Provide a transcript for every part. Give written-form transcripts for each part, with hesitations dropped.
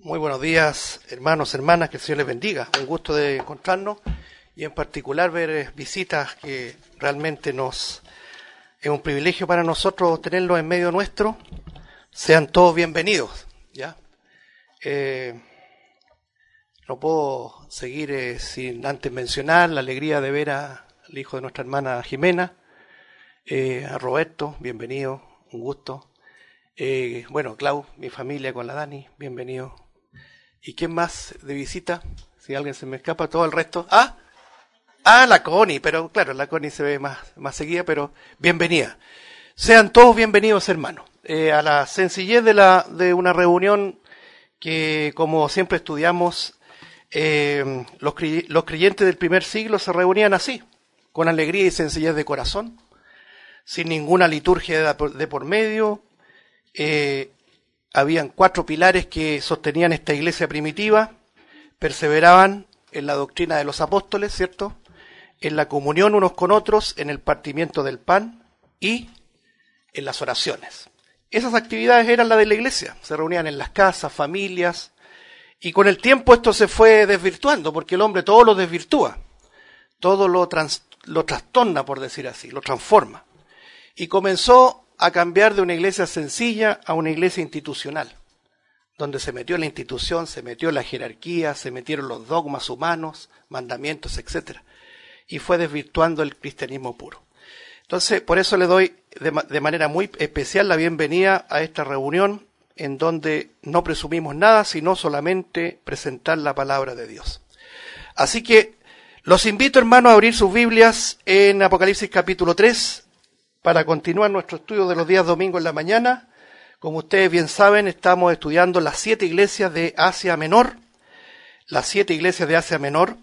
Muy buenos días, hermanos, hermanas, que el Señor les bendiga. Un gusto de encontrarnos y en particular ver visitas que realmente es un privilegio para nosotros tenerlos en medio nuestro. Sean todos bienvenidos, ¿ya? No puedo seguir sin antes mencionar la alegría de ver al hijo de nuestra hermana Jimena, a Roberto, bienvenido, un gusto. Clau, mi familia con la Dani, bienvenido. ¿Y quién más de visita? Si alguien se me escapa, todo el resto. La Connie, pero claro, la Connie se ve más seguida, pero bienvenida. Sean todos bienvenidos, hermanos, a la sencillez de una reunión que, como siempre estudiamos, los creyentes del primer siglo se reunían así, con alegría y sencillez de corazón, sin ninguna liturgia de por medio. Habían 4 pilares que sostenían esta iglesia primitiva: perseveraban en la doctrina de los apóstoles, ¿cierto?, en la comunión unos con otros, en el partimiento del pan y en las oraciones. Esas actividades eran las de la iglesia, se reunían en las casas, familias, y con el tiempo esto se fue desvirtuando, porque el hombre todo lo desvirtúa, todo lo trastorna, por decir así, lo transforma, y comenzó a cambiar de una iglesia sencilla a una iglesia institucional, donde se metió la institución, se metió la jerarquía, se metieron los dogmas humanos, mandamientos, etcétera, y fue desvirtuando el cristianismo puro. Entonces, por eso le doy de manera muy especial la bienvenida a esta reunión, en donde no presumimos nada, sino solamente presentar la palabra de Dios. Así que los invito, hermanos, a abrir sus Biblias en Apocalipsis capítulo 3, para continuar nuestro estudio de los días domingos en la mañana. Como ustedes bien saben, estamos estudiando las 7 iglesias de Asia Menor. Las 7 iglesias de Asia Menor.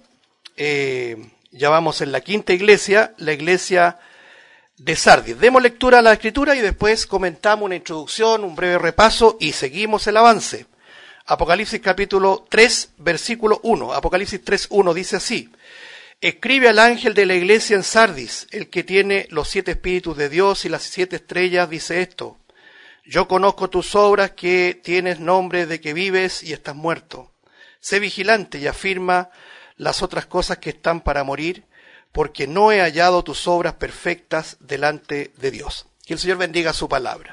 Ya vamos en la 5ª iglesia, la iglesia de Sardis. Demos lectura a la escritura y después comentamos una introducción, un breve repaso y seguimos el avance. Apocalipsis capítulo 3, versículo 1. Apocalipsis 3:1 dice así: escribe al ángel de la iglesia en Sardis, el que tiene los 7 espíritus de Dios y las 7 estrellas, dice esto: yo conozco tus obras, que tienes nombre de que vives y estás muerto. Sé vigilante y afirma las otras cosas que están para morir, porque no he hallado tus obras perfectas delante de Dios. Que el Señor bendiga su palabra.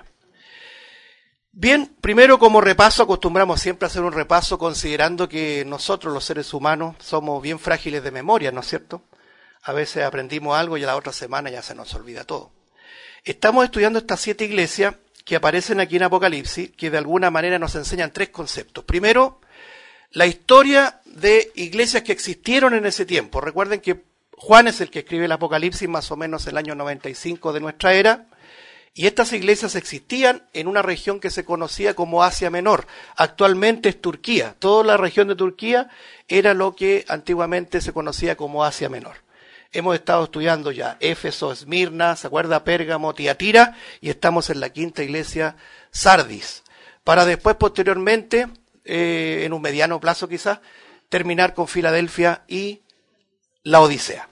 Bien, primero, como repaso, acostumbramos siempre a hacer un repaso considerando que nosotros los seres humanos somos bien frágiles de memoria, ¿no es cierto? A veces aprendimos algo y a la otra semana ya se nos olvida todo. Estamos estudiando estas 7 iglesias que aparecen aquí en Apocalipsis, que de alguna manera nos enseñan 3 conceptos. Primero, la historia de iglesias que existieron en ese tiempo. Recuerden que Juan es el que escribe el Apocalipsis más o menos el año 95 de nuestra era. Y estas iglesias existían en una región que se conocía como Asia Menor. Actualmente es Turquía. Toda la región de Turquía era lo que antiguamente se conocía como Asia Menor. Hemos estado estudiando ya Éfeso, Esmirna, ¿se acuerda? Pérgamo, Tiatira, y estamos en la 5ª iglesia, Sardis. Para después, posteriormente, en un mediano plazo quizás, terminar con Filadelfia y la Odisea.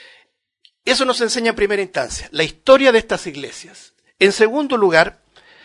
Eso nos enseña en primera instancia la historia de estas iglesias. En segundo lugar,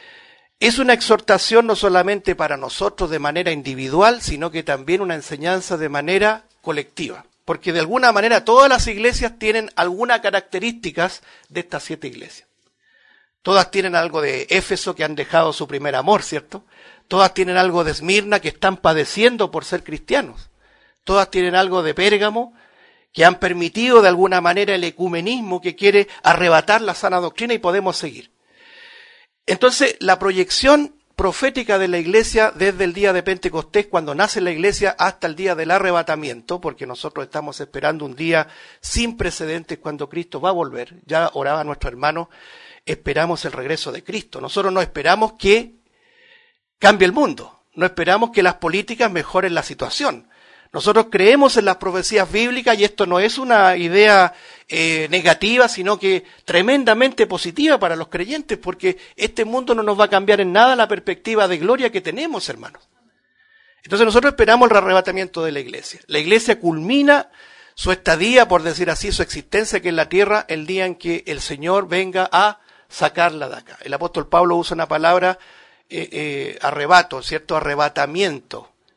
es una exhortación no solamente para nosotros de manera individual, sino que también una enseñanza de manera colectiva. Porque de alguna manera todas las iglesias tienen algunas características de estas 7 iglesias. Todas tienen algo de Éfeso, que han dejado su primer amor, ¿cierto? Todas tienen algo de Esmirna, que están padeciendo por ser cristianos. Todas tienen algo de Pérgamo, que han permitido de alguna manera el ecumenismo que quiere arrebatar la sana doctrina, y podemos seguir. Entonces, la proyección profética de la iglesia desde el día de Pentecostés, cuando nace la iglesia, hasta el día del arrebatamiento, porque nosotros estamos esperando un día sin precedentes cuando Cristo va a volver. Ya oraba nuestro hermano, esperamos el regreso de Cristo. Nosotros no esperamos que cambie el mundo, no esperamos que las políticas mejoren la situación. Nosotros creemos en las profecías bíblicas, y esto no es una idea negativa, sino que tremendamente positiva para los creyentes, porque este mundo no nos va a cambiar en nada la perspectiva de gloria que tenemos, hermanos. Entonces nosotros esperamos el arrebatamiento de la iglesia. La iglesia culmina su estadía, por decir así, su existencia aquí en la tierra, el día en que el Señor venga a sacarla de acá. El apóstol Pablo usa una palabra arrebato, ¿cierto? Arrebatamiento.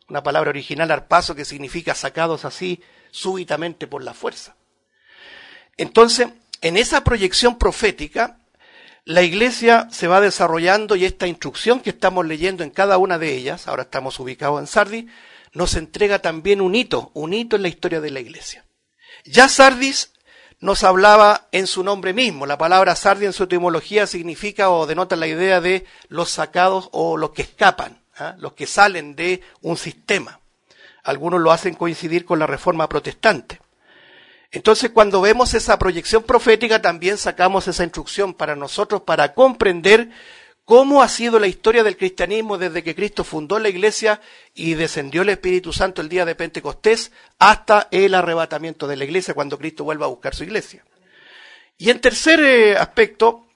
una palabra original arpazo que significa sacados así súbitamente por la fuerza. Entonces, en esa proyección profética, la iglesia se va desarrollando y esta instrucción que estamos leyendo en cada una de ellas, ahora estamos ubicados en Sardis, nos entrega también un hito en la historia de la iglesia. Ya Sardis nos hablaba en su nombre mismo. La palabra Sardis en su etimología significa o denota la idea de los sacados o los que escapan, los que salen de un sistema. Algunos lo hacen coincidir con la Reforma Protestante. Entonces, cuando vemos esa proyección profética, también sacamos esa instrucción para nosotros para comprender cómo ha sido la historia del cristianismo desde que Cristo fundó la iglesia y descendió el Espíritu Santo el día de Pentecostés hasta el arrebatamiento de la iglesia cuando Cristo vuelva a buscar su iglesia. Y en tercer aspecto,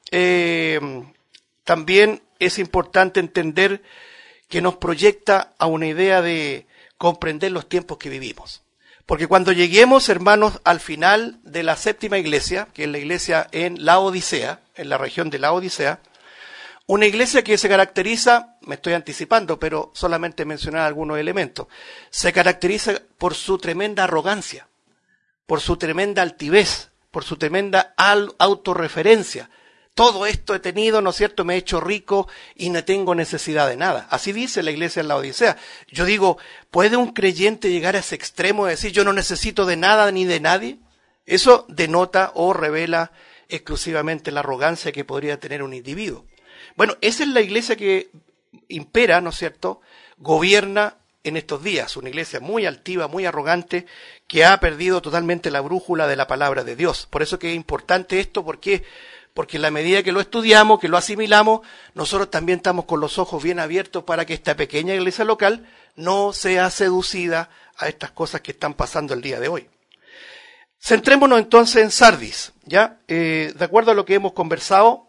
también es importante entender que nos proyecta a una idea de comprender los tiempos que vivimos. Porque cuando lleguemos, hermanos, al final de la séptima iglesia, que es la iglesia en Laodicea, en la región de Laodicea, una iglesia que se caracteriza, me estoy anticipando, pero solamente mencionar algunos elementos, se caracteriza por su tremenda arrogancia, por su tremenda altivez, por su tremenda autorreferencia. Todo esto he tenido, ¿no es cierto?, me he hecho rico y no tengo necesidad de nada. Así dice la iglesia en la Odisea. Yo digo, ¿puede un creyente llegar a ese extremo de decir yo no necesito de nada ni de nadie? Eso denota o revela exclusivamente la arrogancia que podría tener un individuo. Bueno, esa es la iglesia que impera, ¿no es cierto?, gobierna en estos días. Una iglesia muy altiva, muy arrogante, que ha perdido totalmente la brújula de la palabra de Dios. Por eso que es importante esto, porque en la medida que lo estudiamos, que lo asimilamos, nosotros también estamos con los ojos bien abiertos para que esta pequeña iglesia local no sea seducida a estas cosas que están pasando el día de hoy. Centrémonos entonces en Sardis, ¿ya? De acuerdo a lo que hemos conversado,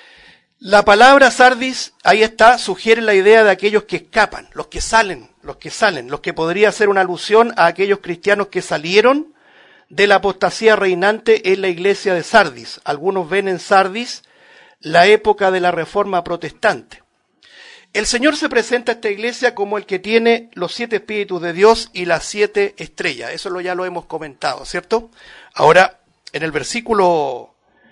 la palabra Sardis, ahí está, sugiere la idea de aquellos que escapan, los que salen, los que podría ser una alusión a aquellos cristianos que salieron de la apostasía reinante en la iglesia de Sardis. Algunos ven en Sardis la época de la Reforma Protestante. El Señor se presenta a esta iglesia como el que tiene los 7 espíritus de Dios y las 7 estrellas. Eso ya lo hemos comentado, ¿cierto? Ahora, en el versículo,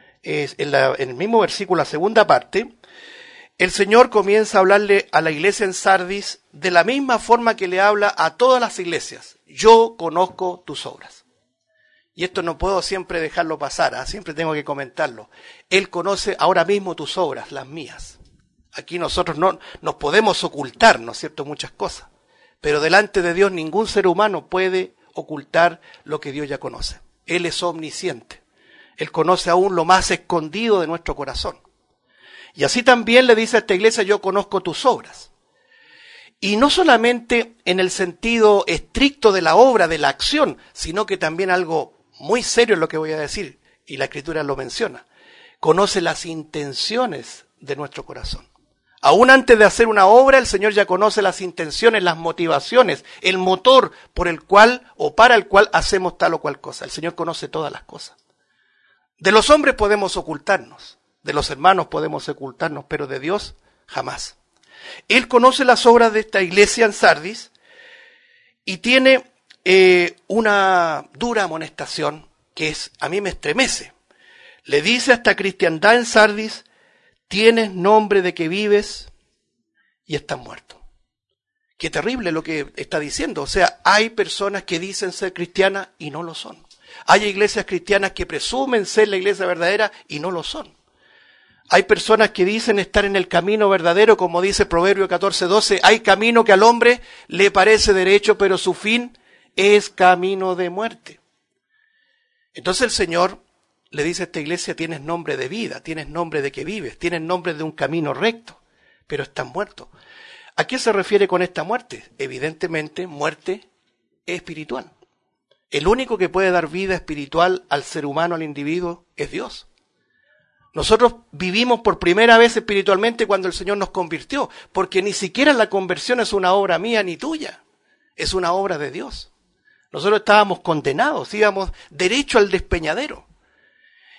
en el mismo versículo, la segunda parte, el Señor comienza a hablarle a la iglesia en Sardis de la misma forma que le habla a todas las iglesias. Yo conozco tus obras. Y esto no puedo siempre dejarlo pasar, siempre tengo que comentarlo. Él conoce ahora mismo tus obras, las mías. Aquí nosotros no nos podemos ocultar, ¿no es cierto?, muchas cosas. Pero delante de Dios ningún ser humano puede ocultar lo que Dios ya conoce. Él es omnisciente. Él conoce aún lo más escondido de nuestro corazón. Y así también le dice a esta iglesia, yo conozco tus obras. Y no solamente en el sentido estricto de la obra, de la acción, sino que también algo muy serio es lo que voy a decir, y la Escritura lo menciona. Conoce las intenciones de nuestro corazón. Aún antes de hacer una obra, el Señor ya conoce las intenciones, las motivaciones, el motor por el cual o para el cual hacemos tal o cual cosa. El Señor conoce todas las cosas. De los hombres podemos ocultarnos, de los hermanos podemos ocultarnos, pero de Dios jamás. Él conoce las obras de esta iglesia en Sardis y tiene una dura amonestación que a mí me estremece. Le dice a esta cristiandad en Sardis, tienes nombre de que vives y estás muerto. Qué terrible lo que está diciendo. O sea, hay personas que dicen ser cristianas y no lo son. Hay iglesias cristianas que presumen ser la iglesia verdadera y no lo son. Hay personas que dicen estar en el camino verdadero, como dice Proverbio 14:12. Hay camino que al hombre le parece derecho, pero su fin es camino de muerte. Entonces el Señor le dice a esta iglesia, tienes nombre de vida, tienes nombre de que vives, tienes nombre de un camino recto, pero estás muerto. ¿A qué se refiere con esta muerte? Evidentemente, muerte espiritual. El único que puede dar vida espiritual al ser humano, al individuo, es Dios. Nosotros vivimos por primera vez espiritualmente cuando el Señor nos convirtió, porque ni siquiera la conversión es una obra mía ni tuya, es una obra de Dios. Nosotros estábamos condenados, íbamos derecho al despeñadero.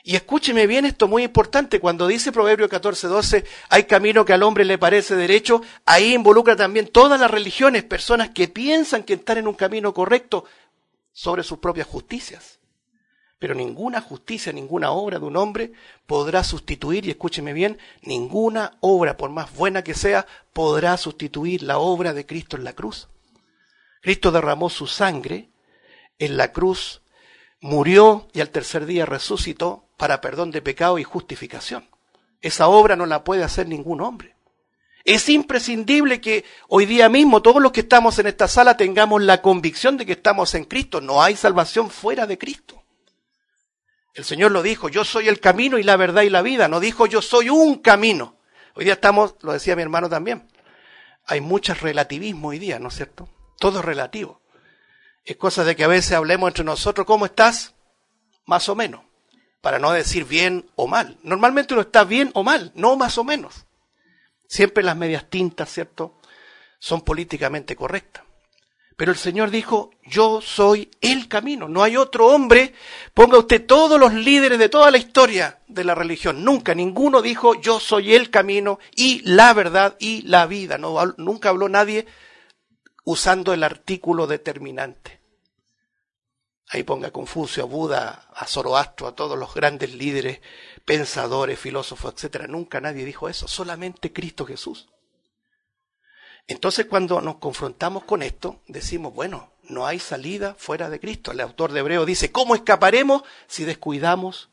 Y escúcheme bien esto, muy importante, cuando dice Proverbio 14:12, hay camino que al hombre le parece derecho, ahí involucra también todas las religiones, personas que piensan que están en un camino correcto sobre sus propias justicias. Pero ninguna justicia, ninguna obra de un hombre podrá sustituir, y escúcheme bien, ninguna obra, por más buena que sea, podrá sustituir la obra de Cristo en la cruz. Cristo derramó su sangre en la cruz, murió y al tercer día resucitó para perdón de pecado y justificación. Esa obra no la puede hacer ningún hombre. Es imprescindible que hoy día mismo todos los que estamos en esta sala tengamos la convicción de que estamos en Cristo. No hay salvación fuera de Cristo. El Señor lo dijo, yo soy el camino y la verdad y la vida. No dijo yo soy un camino. Hoy día estamos, lo decía mi hermano también, hay mucho relativismo hoy día, ¿no es cierto? Todo es relativo. Es cosa de que a veces hablemos entre nosotros, ¿cómo estás? Más o menos. Para no decir bien o mal. Normalmente uno está bien o mal, no más o menos. Siempre las medias tintas, ¿cierto?, son políticamente correctas. Pero el Señor dijo, yo soy el camino. No hay otro hombre, ponga usted todos los líderes de toda la historia de la religión. Nunca, ninguno dijo, yo soy el camino y la verdad y la vida. No, nunca habló nadie usando el artículo determinante. Ahí ponga a Confucio, a Buda, a Zoroastro, a todos los grandes líderes, pensadores, filósofos, etcétera. Nunca nadie dijo eso, solamente Cristo Jesús. Entonces cuando nos confrontamos con esto, decimos, bueno, no hay salida fuera de Cristo. El autor de Hebreo dice, ¿cómo escaparemos si descuidamos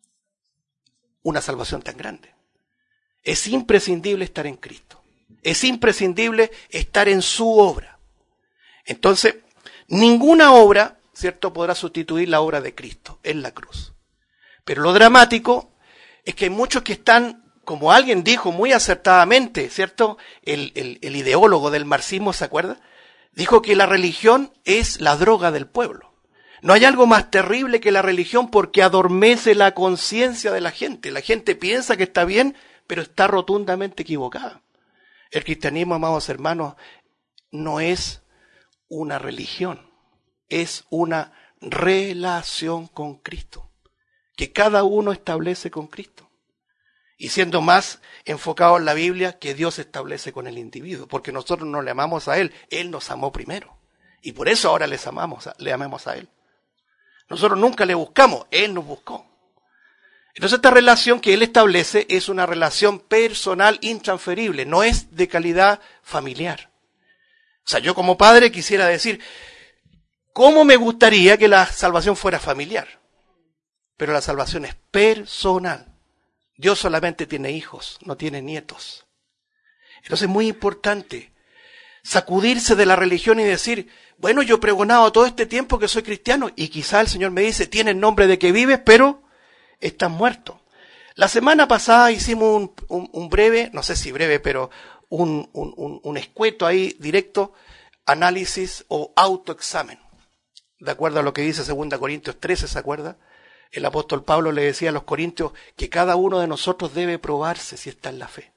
una salvación tan grande? Es imprescindible estar en Cristo. Es imprescindible estar en su obra. Entonces, ninguna obra, ¿cierto?, podrá sustituir la obra de Cristo en la cruz. Pero lo dramático es que hay muchos que están, como alguien dijo muy acertadamente, ¿cierto? El ideólogo del marxismo, ¿se acuerda? Dijo que la religión es la droga del pueblo. No hay algo más terrible que la religión porque adormece la conciencia de la gente. La gente piensa que está bien, pero está rotundamente equivocada. El cristianismo, amados hermanos, no es una religión, es una relación con Cristo, que cada uno establece con Cristo. Y siendo más enfocado en la Biblia, que Dios establece con el individuo, porque nosotros no le amamos a Él, Él nos amó primero. Y por eso ahora le amamos a Él. Nosotros nunca le buscamos, Él nos buscó. Entonces esta relación que Él establece es una relación personal intransferible, no es de calidad familiar. O sea, yo como padre quisiera decir, ¿cómo me gustaría que la salvación fuera familiar? Pero la salvación es personal. Dios solamente tiene hijos, no tiene nietos. Entonces es muy importante sacudirse de la religión y decir, bueno, yo he pregonado todo este tiempo que soy cristiano y quizá el Señor me dice, tienes nombre de que vives, pero estás muerto. La semana pasada hicimos un breve, no sé si breve, pero un escueto ahí directo, análisis o autoexamen. De acuerdo a lo que dice 2 Corintios 13, ¿se acuerda? El apóstol Pablo le decía a los corintios que cada uno de nosotros debe probarse si está en la fe.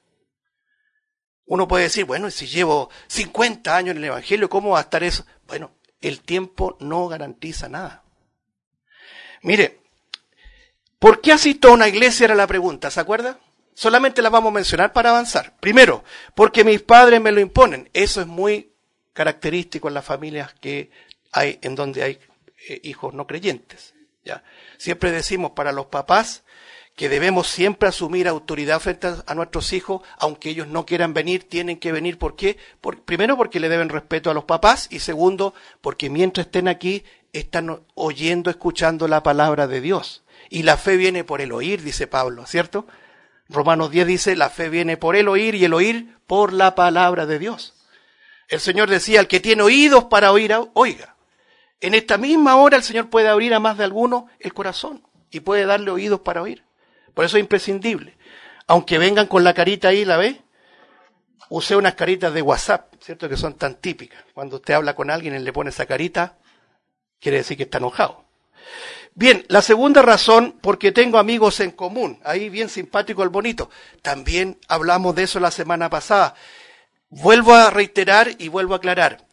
Uno puede decir, bueno, si llevo 50 años en el Evangelio, ¿cómo va a estar eso? Bueno, el tiempo no garantiza nada. Mire, ¿por qué asisto a una iglesia? Era la pregunta, ¿se acuerda? Solamente la vamos a mencionar para avanzar. Primero, porque mis padres me lo imponen. Eso es muy característico en las familias que hay, en donde hay hijos no creyentes. ¿Ya? Siempre decimos para los papás que debemos siempre asumir autoridad frente a nuestros hijos, aunque ellos no quieran venir, tienen que venir. ¿Por qué? Primero, porque le deben respeto a los papás, y segundo, porque mientras estén aquí, están oyendo, escuchando la palabra de Dios. Y la fe viene por el oír, dice Pablo, ¿cierto? Romanos 10 dice, la fe viene por el oír, y el oír por la palabra de Dios. El Señor decía, el que tiene oídos para oír, oiga. En esta misma hora el Señor puede abrir a más de alguno el corazón y puede darle oídos para oír. Por eso es imprescindible. Aunque vengan con la carita ahí, ¿la ve? Usé unas caritas de WhatsApp, ¿cierto? Que son tan típicas. Cuando usted habla con alguien y le pone esa carita, quiere decir que está enojado. Bien, la segunda razón, porque tengo amigos en común. Ahí bien simpático el bonito. También hablamos de eso la semana pasada. Vuelvo a reiterar y vuelvo a aclarar.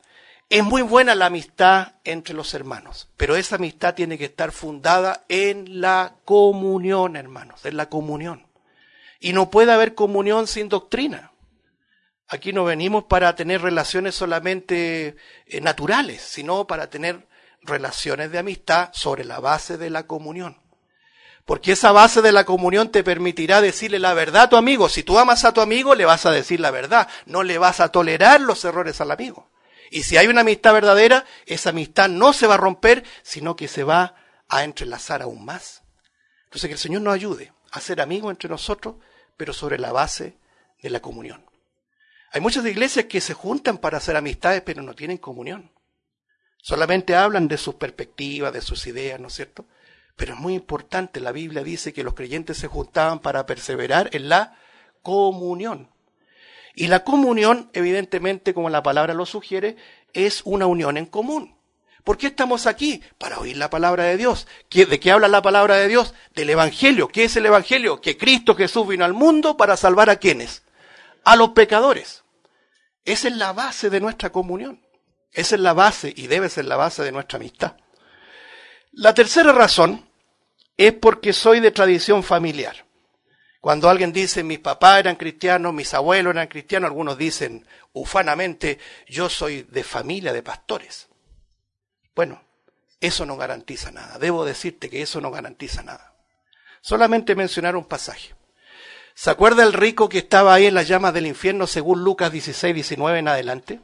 Es muy buena la amistad entre los hermanos, pero esa amistad tiene que estar fundada en la comunión, hermanos, en la comunión. Y no puede haber comunión sin doctrina. Aquí no venimos para tener relaciones solamente naturales, sino para tener relaciones de amistad sobre la base de la comunión. Porque esa base de la comunión te permitirá decirle la verdad a tu amigo. Si tú amas a tu amigo, le vas a decir la verdad. No le vas a tolerar los errores al amigo. Y si hay una amistad verdadera, esa amistad no se va a romper, sino que se va a entrelazar aún más. Entonces que el Señor nos ayude a ser amigos entre nosotros, pero sobre la base de la comunión. Hay muchas iglesias que se juntan para hacer amistades, pero no tienen comunión. Solamente hablan de sus perspectivas, de sus ideas, ¿no es cierto? Pero es muy importante, la Biblia dice que los creyentes se juntaban para perseverar en la comunión. Y la comunión, evidentemente, como la palabra lo sugiere, es una unión en común. ¿Por qué estamos aquí? Para oír la palabra de Dios. ¿De qué habla la palabra de Dios? Del Evangelio. ¿Qué es el Evangelio? Que Cristo Jesús vino al mundo para salvar a ¿quiénes? A los pecadores. Esa es la base de nuestra comunión. Esa es la base y debe ser la base de nuestra amistad. La tercera razón es porque soy de tradición familiar. Cuando alguien dice, mis papás eran cristianos, mis abuelos eran cristianos, algunos dicen ufanamente, yo soy de familia de pastores. Bueno, eso no garantiza nada. Debo decirte que eso no garantiza nada. Solamente mencionar un pasaje. ¿Se acuerda el rico que estaba ahí en las llamas del infierno según Lucas 16, 19 en adelante?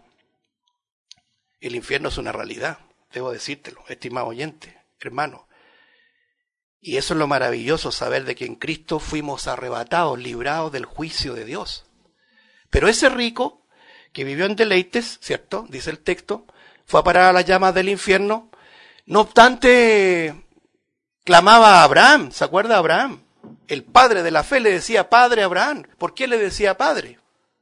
El infierno es una realidad, debo decírtelo, estimado oyente, hermano. Y eso es lo maravilloso, saber de que en Cristo fuimos arrebatados, librados del juicio de Dios. Pero ese rico, que vivió en deleites, ¿cierto? Dice el texto, fue a parar a las llamas del infierno. No obstante, clamaba a Abraham, ¿se acuerda de Abraham? El padre de la fe le decía padre a Abraham. ¿Por qué le decía padre?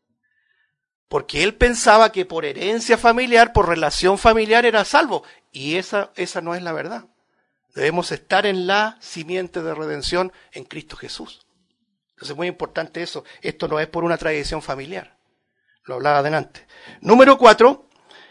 Porque él pensaba que por herencia familiar, por relación familiar era salvo. Y esa no es la verdad. Debemos estar en la simiente de redención en Cristo Jesús. Entonces es muy importante eso. Esto no es por una tradición familiar. Lo hablaba adelante. Número 4,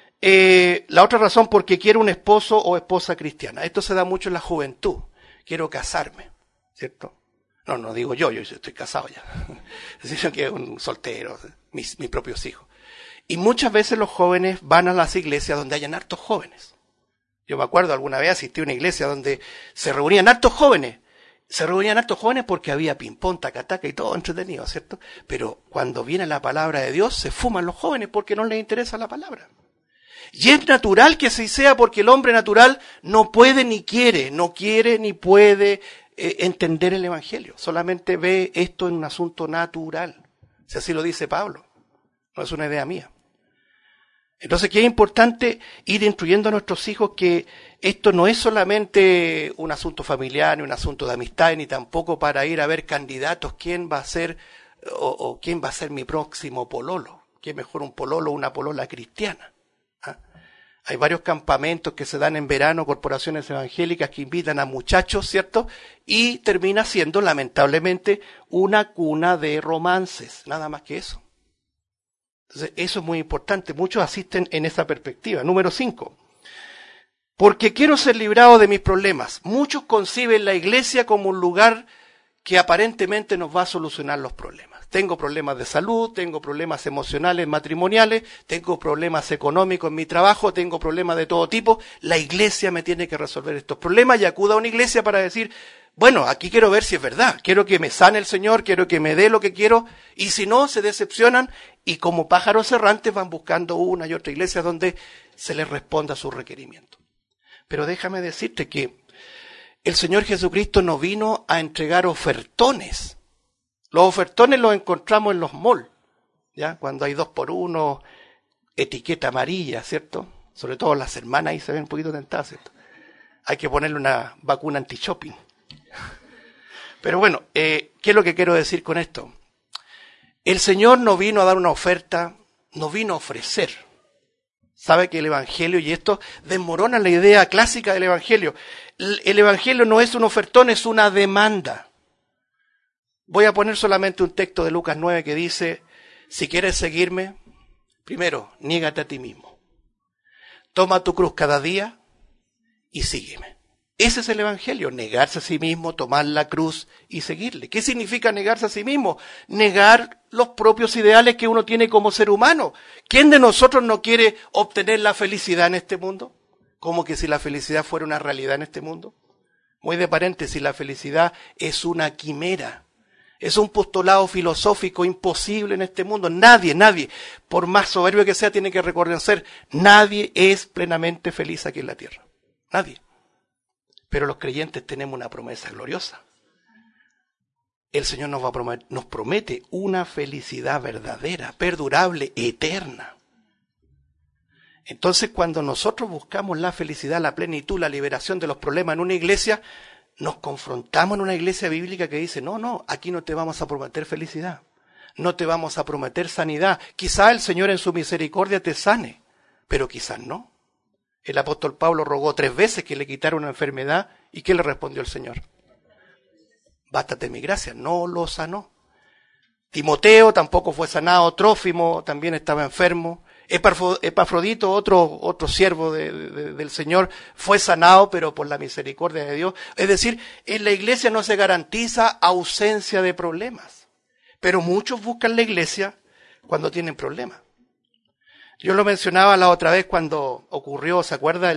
la otra razón porque quiero un esposo o esposa cristiana. Esto se da mucho en la juventud. Quiero casarme, ¿cierto? No digo yo estoy casado ya. Sino que un soltero, mis propios hijos. Y muchas veces los jóvenes van a las iglesias donde hayan hartos jóvenes. Yo me acuerdo alguna vez asistí a una iglesia donde se reunían hartos jóvenes. Se reunían hartos jóvenes porque había ping-pong, taca-taca y todo entretenido, ¿cierto? Pero cuando viene la palabra de Dios se fuman los jóvenes porque no les interesa la palabra. Y es natural que así sea porque el hombre natural no puede ni quiere, no quiere ni puede entender el Evangelio. Solamente ve esto en un asunto natural. Si así lo dice Pablo. No es una idea mía. Entonces, que es importante ir instruyendo a nuestros hijos que esto no es solamente un asunto familiar, ni un asunto de amistad, ni tampoco para ir a ver candidatos, quién va a ser o quién va a ser mi próximo pololo. ¿Qué mejor un pololo o una polola cristiana? ¿Ah? Hay varios campamentos que se dan en verano, corporaciones evangélicas que invitan a muchachos, ¿cierto? Y termina siendo, lamentablemente, una cuna de romances, nada más que eso. Entonces, eso es muy importante. Muchos asisten en esa perspectiva. Número 5. Porque quiero ser librado de mis problemas. Muchos conciben la iglesia como un lugar que aparentemente nos va a solucionar los problemas. Tengo problemas de salud, tengo problemas emocionales, matrimoniales, tengo problemas económicos en mi trabajo, tengo problemas de todo tipo. La iglesia me tiene que resolver estos problemas y acudo a una iglesia para decir, bueno, aquí quiero ver si es verdad. Quiero que me sane el Señor, quiero que me dé lo que quiero. Y si no, se decepcionan y como pájaros errantes van buscando una y otra iglesia donde se les responda a sus requerimientos. Pero déjame decirte que el Señor Jesucristo no vino a entregar ofertones. Los ofertones los encontramos en los malls, ¿ya? Cuando hay 2x1, etiqueta amarilla, ¿cierto? Sobre todo las hermanas ahí se ven un poquito tentadas, ¿cierto? Hay que ponerle una vacuna anti-shopping. Pero bueno, ¿qué es lo que quiero decir con esto? El Señor no vino a dar una oferta, no vino a ofrecer. Sabe que el Evangelio, y esto desmorona la idea clásica del Evangelio. El Evangelio no es un ofertón, es una demanda. Voy a poner solamente un texto de Lucas 9 que dice, si quieres seguirme, primero, niégate a ti mismo. Toma tu cruz cada día y sígueme. Ese es el Evangelio, negarse a sí mismo, tomar la cruz y seguirle. ¿Qué significa negarse a sí mismo? Negar los propios ideales que uno tiene como ser humano. ¿Quién de nosotros no quiere obtener la felicidad en este mundo? Como que si la felicidad fuera una realidad en este mundo. Muy de paréntesis, la felicidad es una quimera. Es un postulado filosófico imposible en este mundo. Nadie, por más soberbio que sea, tiene que reconocer, nadie es plenamente feliz aquí en la tierra. Nadie. Pero los creyentes tenemos una promesa gloriosa. El Señor nos promete una felicidad verdadera, perdurable, eterna. Entonces, cuando nosotros buscamos la felicidad, la plenitud, la liberación de los problemas en una iglesia, nos confrontamos en una iglesia bíblica que dice, no, aquí no te vamos a prometer felicidad, no te vamos a prometer sanidad. Quizá el Señor en su misericordia te sane, pero quizás no. El apóstol Pablo rogó 3 veces que le quitara una enfermedad, ¿y qué le respondió el Señor? Bástate mi gracia, no lo sanó. Timoteo tampoco fue sanado, Trófimo también estaba enfermo, Epafrodito, otro siervo del Señor, fue sanado, pero por la misericordia de Dios. Es decir, en la iglesia no se garantiza ausencia de problemas, pero muchos buscan la iglesia cuando tienen problemas. Yo lo mencionaba la otra vez cuando ocurrió, ¿se acuerda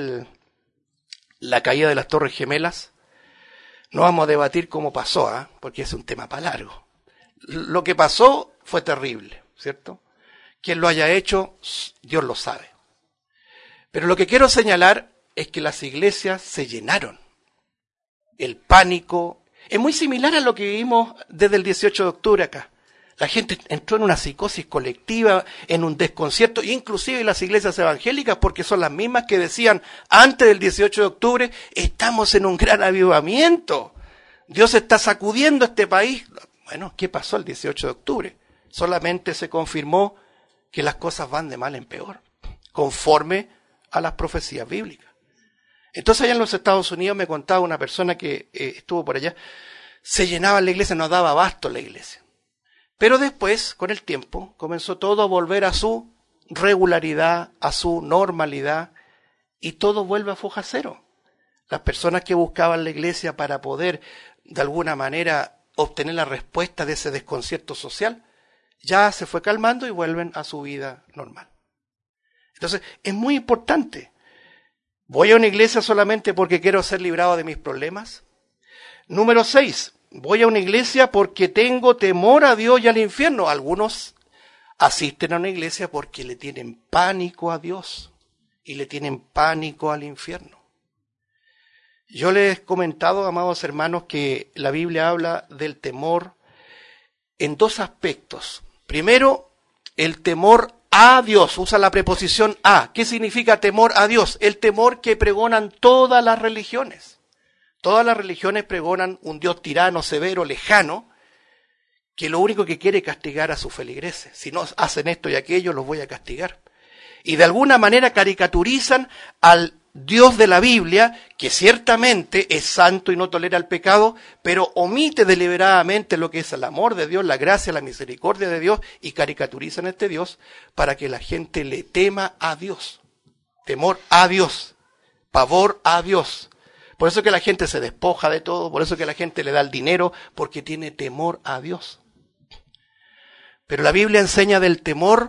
la caída de las Torres Gemelas? No vamos a debatir cómo pasó, porque es un tema para largo. Lo que pasó fue terrible, ¿cierto? Quien lo haya hecho, Dios lo sabe. Pero lo que quiero señalar es que las iglesias se llenaron. El pánico es muy similar a lo que vivimos desde el 18 de octubre acá. La gente entró en una psicosis colectiva, en un desconcierto, inclusive las iglesias evangélicas, porque son las mismas que decían antes del 18 de octubre, estamos en un gran avivamiento. Dios está sacudiendo este país. Bueno, ¿qué pasó el 18 de octubre? Solamente se confirmó que las cosas van de mal en peor, conforme a las profecías bíblicas. Entonces allá en los Estados Unidos me contaba una persona que estuvo por allá, se llenaba la iglesia, no daba abasto la iglesia. Pero después, con el tiempo, comenzó todo a volver a su regularidad, a su normalidad, y todo vuelve a foja cero. Las personas que buscaban la iglesia para poder, de alguna manera, obtener la respuesta de ese desconcierto social, ya se fue calmando y vuelven a su vida normal. Entonces, es muy importante. ¿Voy a una iglesia solamente porque quiero ser librado de mis problemas? Número 6. Voy a una iglesia porque tengo temor a Dios y al infierno. Algunos asisten a una iglesia porque le tienen pánico a Dios y le tienen pánico al infierno. Yo les he comentado, amados hermanos, que la Biblia habla del temor en 2 aspectos. Primero, el temor a Dios. Usa la preposición a. ¿Qué significa temor a Dios? El temor que pregonan todas las religiones. Todas las religiones pregonan un Dios tirano, severo, lejano, que lo único que quiere es castigar a sus feligreses. Si no hacen esto y aquello, los voy a castigar. Y de alguna manera caricaturizan al Dios de la Biblia, que ciertamente es santo y no tolera el pecado, pero omite deliberadamente lo que es el amor de Dios, la gracia, la misericordia de Dios, y caricaturizan a este Dios para que la gente le tema a Dios. Temor a Dios, pavor a Dios. Por eso que la gente se despoja de todo, por eso que la gente le da el dinero, porque tiene temor a Dios. Pero la Biblia enseña del temor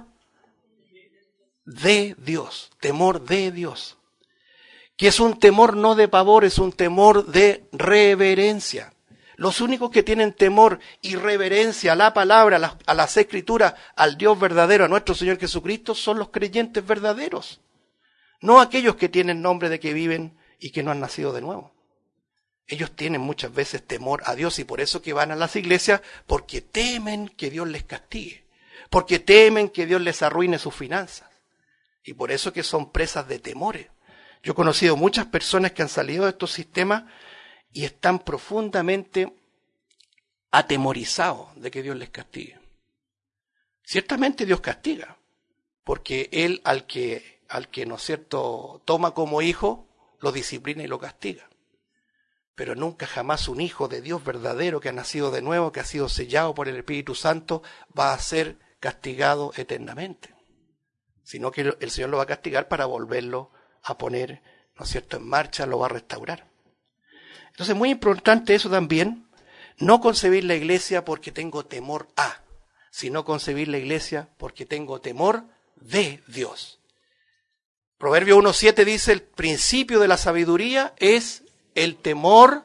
de Dios, temor de Dios, que es un temor no de pavor, es un temor de reverencia. Los únicos que tienen temor y reverencia a la palabra, a las escrituras, al Dios verdadero, a nuestro Señor Jesucristo, son los creyentes verdaderos, no aquellos que tienen nombre de que viven y que no han nacido de nuevo. Ellos tienen muchas veces temor a Dios y por eso que van a las iglesias, porque temen que Dios les castigue, porque temen que Dios les arruine sus finanzas. Y por eso que son presas de temores. Yo he conocido muchas personas que han salido de estos sistemas y están profundamente atemorizados de que Dios les castigue. Ciertamente Dios castiga, porque Él al que ¿no es cierto?, toma como hijo, lo disciplina y lo castiga. Pero nunca jamás un hijo de Dios verdadero que ha nacido de nuevo, que ha sido sellado por el Espíritu Santo, va a ser castigado eternamente. Sino que el Señor lo va a castigar para volverlo a poner, ¿no es cierto?, en marcha, lo va a restaurar. Entonces, muy importante eso también, no concebir la iglesia porque tengo temor a, sino concebir la iglesia porque tengo temor de Dios. Proverbio 1:7 dice, el principio de la sabiduría es el temor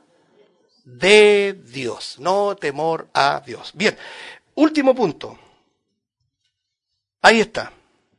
de Dios, no temor a Dios. Bien, último punto. Ahí está.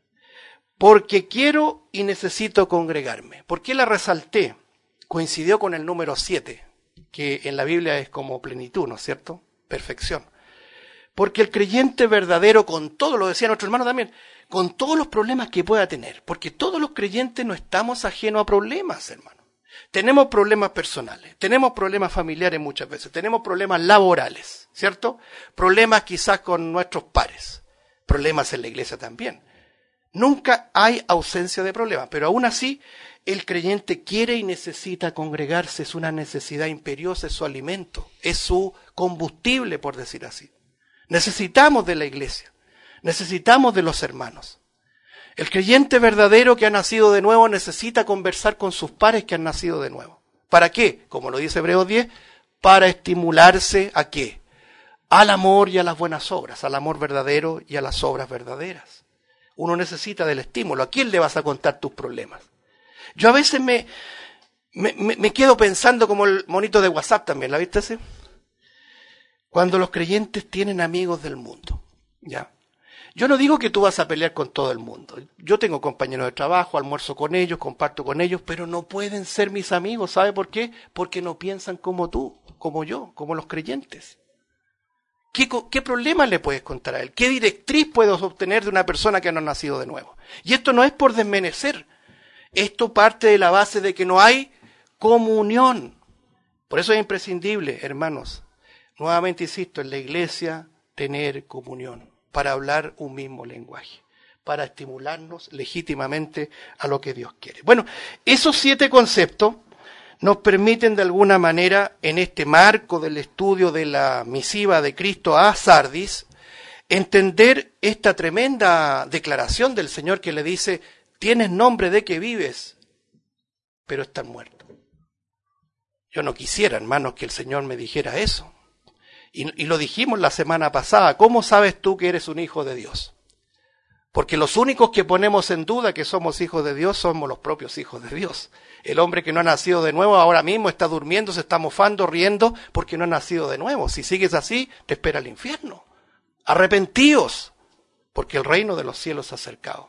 Porque quiero y necesito congregarme. ¿Por qué la resalté? Coincidió con el número 7, que en la Biblia es como plenitud, ¿no es cierto? Perfección. Porque el creyente verdadero, con todo, lo decía nuestro hermano también, con todos los problemas que pueda tener, porque todos los creyentes no estamos ajenos a problemas, hermano. Tenemos problemas personales, tenemos problemas familiares muchas veces, tenemos problemas laborales, ¿cierto? Problemas quizás con nuestros pares, problemas en la iglesia también. Nunca hay ausencia de problemas, pero aún así el creyente quiere y necesita congregarse, es una necesidad imperiosa, es su alimento, es su combustible, por decir así. Necesitamos de la iglesia, necesitamos de los hermanos. El creyente verdadero que ha nacido de nuevo necesita conversar con sus pares que han nacido de nuevo. ¿Para qué? Como lo dice Hebreos 10, para estimularse ¿a qué? Al amor y a las buenas obras, al amor verdadero y a las obras verdaderas. Uno necesita del estímulo. ¿A quién le vas a contar tus problemas? Yo a veces me quedo pensando como el monito de WhatsApp también, ¿la viste ese? Cuando los creyentes tienen amigos del mundo, ¿ya? Yo no digo que tú vas a pelear con todo el mundo. Yo tengo compañeros de trabajo, almuerzo con ellos, comparto con ellos, pero no pueden ser mis amigos. ¿Sabe por qué? Porque no piensan como tú, como yo, como los creyentes. ¿Qué problema le puedes contar a él? ¿Qué directriz puedes obtener de una persona que no ha nacido de nuevo? Y esto no es por desmerecer. Esto parte de la base de que no hay comunión. Por eso es imprescindible, hermanos, nuevamente insisto, en la iglesia tener comunión para hablar un mismo lenguaje, para estimularnos legítimamente a lo que Dios quiere. Bueno, esos 7 conceptos nos permiten de alguna manera, en este marco del estudio de la misiva de Cristo a Sardis, entender esta tremenda declaración del Señor que le dice, tienes nombre de que vives, pero estás muerto. Yo no quisiera, hermanos, que el Señor me dijera eso. Y lo dijimos la semana pasada, ¿cómo sabes tú que eres un hijo de Dios? Porque los únicos que ponemos en duda que somos hijos de Dios somos los propios hijos de Dios. El hombre que no ha nacido de nuevo ahora mismo está durmiendo, se está mofando, riendo, porque no ha nacido de nuevo. Si sigues así, te espera el infierno. Arrepentíos, porque el reino de los cielos se ha acercado.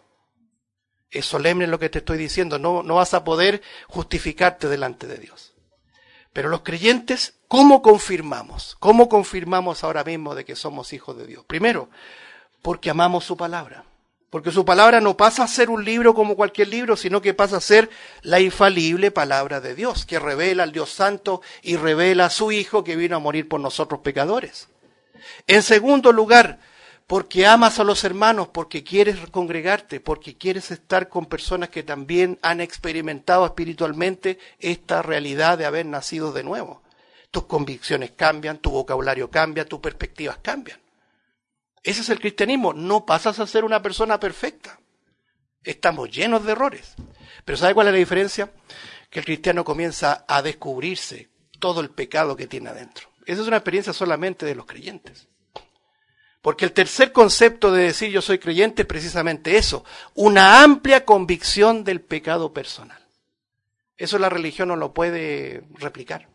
Es solemne lo que te estoy diciendo, no vas a poder justificarte delante de Dios. Pero los creyentes, ¿cómo confirmamos? ¿Cómo confirmamos ahora mismo de que somos hijos de Dios? Primero, porque amamos su palabra. Porque su palabra no pasa a ser un libro como cualquier libro, sino que pasa a ser la infalible palabra de Dios, que revela al Dios Santo y revela a su Hijo que vino a morir por nosotros pecadores. En segundo lugar, porque amas a los hermanos, porque quieres congregarte, porque quieres estar con personas que también han experimentado espiritualmente esta realidad de haber nacido de nuevo. Tus convicciones cambian, tu vocabulario cambia, tus perspectivas cambian. Ese es el cristianismo. No pasas a ser una persona perfecta. Estamos llenos de errores. Pero ¿sabe cuál es la diferencia? Que el cristiano comienza a descubrirse todo el pecado que tiene adentro. Esa es una experiencia solamente de los creyentes. Porque el tercer concepto de decir yo soy creyente es precisamente eso, una amplia convicción del pecado personal. Eso la religión no lo puede replicar.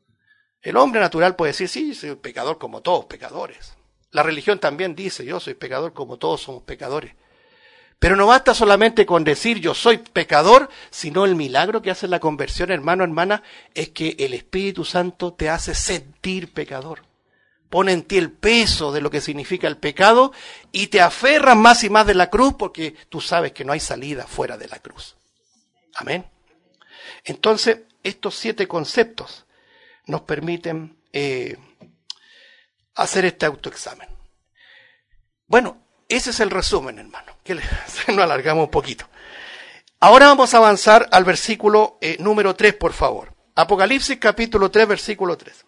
El hombre natural puede decir, sí, soy pecador como todos pecadores. La religión también dice, yo soy pecador como todos somos pecadores. Pero no basta solamente con decir yo soy pecador, sino el milagro que hace la conversión, hermano, hermana, es que el Espíritu Santo te hace sentir pecador. Pone en ti el peso de lo que significa el pecado y te aferras más y más de la cruz porque tú sabes que no hay salida fuera de la cruz. Amén. Entonces, estos 7 conceptos nos permiten hacer este autoexamen. Bueno, ese es el resumen, hermano, que nos alargamos un poquito. Ahora vamos a avanzar al versículo número 3, por favor. Apocalipsis capítulo 3, versículo 3.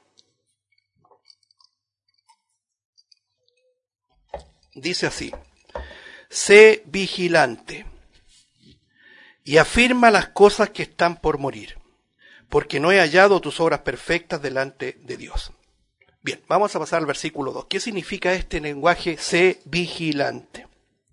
Dice así, sé vigilante, y afirma las cosas que están por morir, porque no he hallado tus obras perfectas delante de Dios. Bien, vamos a pasar al versículo 2. ¿Qué significa este lenguaje? Sé vigilante.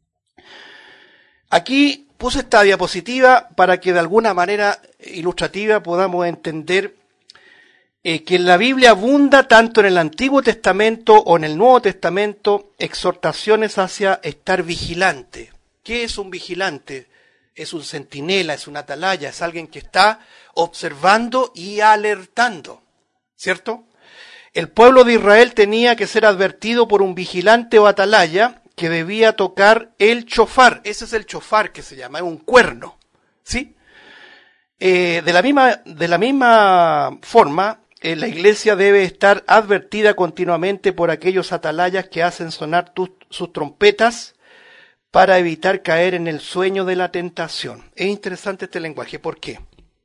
Aquí puse esta diapositiva para que de alguna manera ilustrativa podamos entender que en la Biblia abunda tanto en el Antiguo Testamento o en el Nuevo Testamento exhortaciones hacia estar vigilante. ¿Qué es un vigilante? Es un centinela, es una atalaya, es alguien que está observando y alertando, ¿cierto? El pueblo de Israel tenía que ser advertido por un vigilante o atalaya que debía tocar el chofar. Ese es el chofar que se llama, es un cuerno, ¿sí? De la misma forma, la iglesia debe estar advertida continuamente por aquellos atalayas que hacen sonar sus trompetas para evitar caer en el sueño de la tentación. Es interesante este lenguaje, ¿por qué?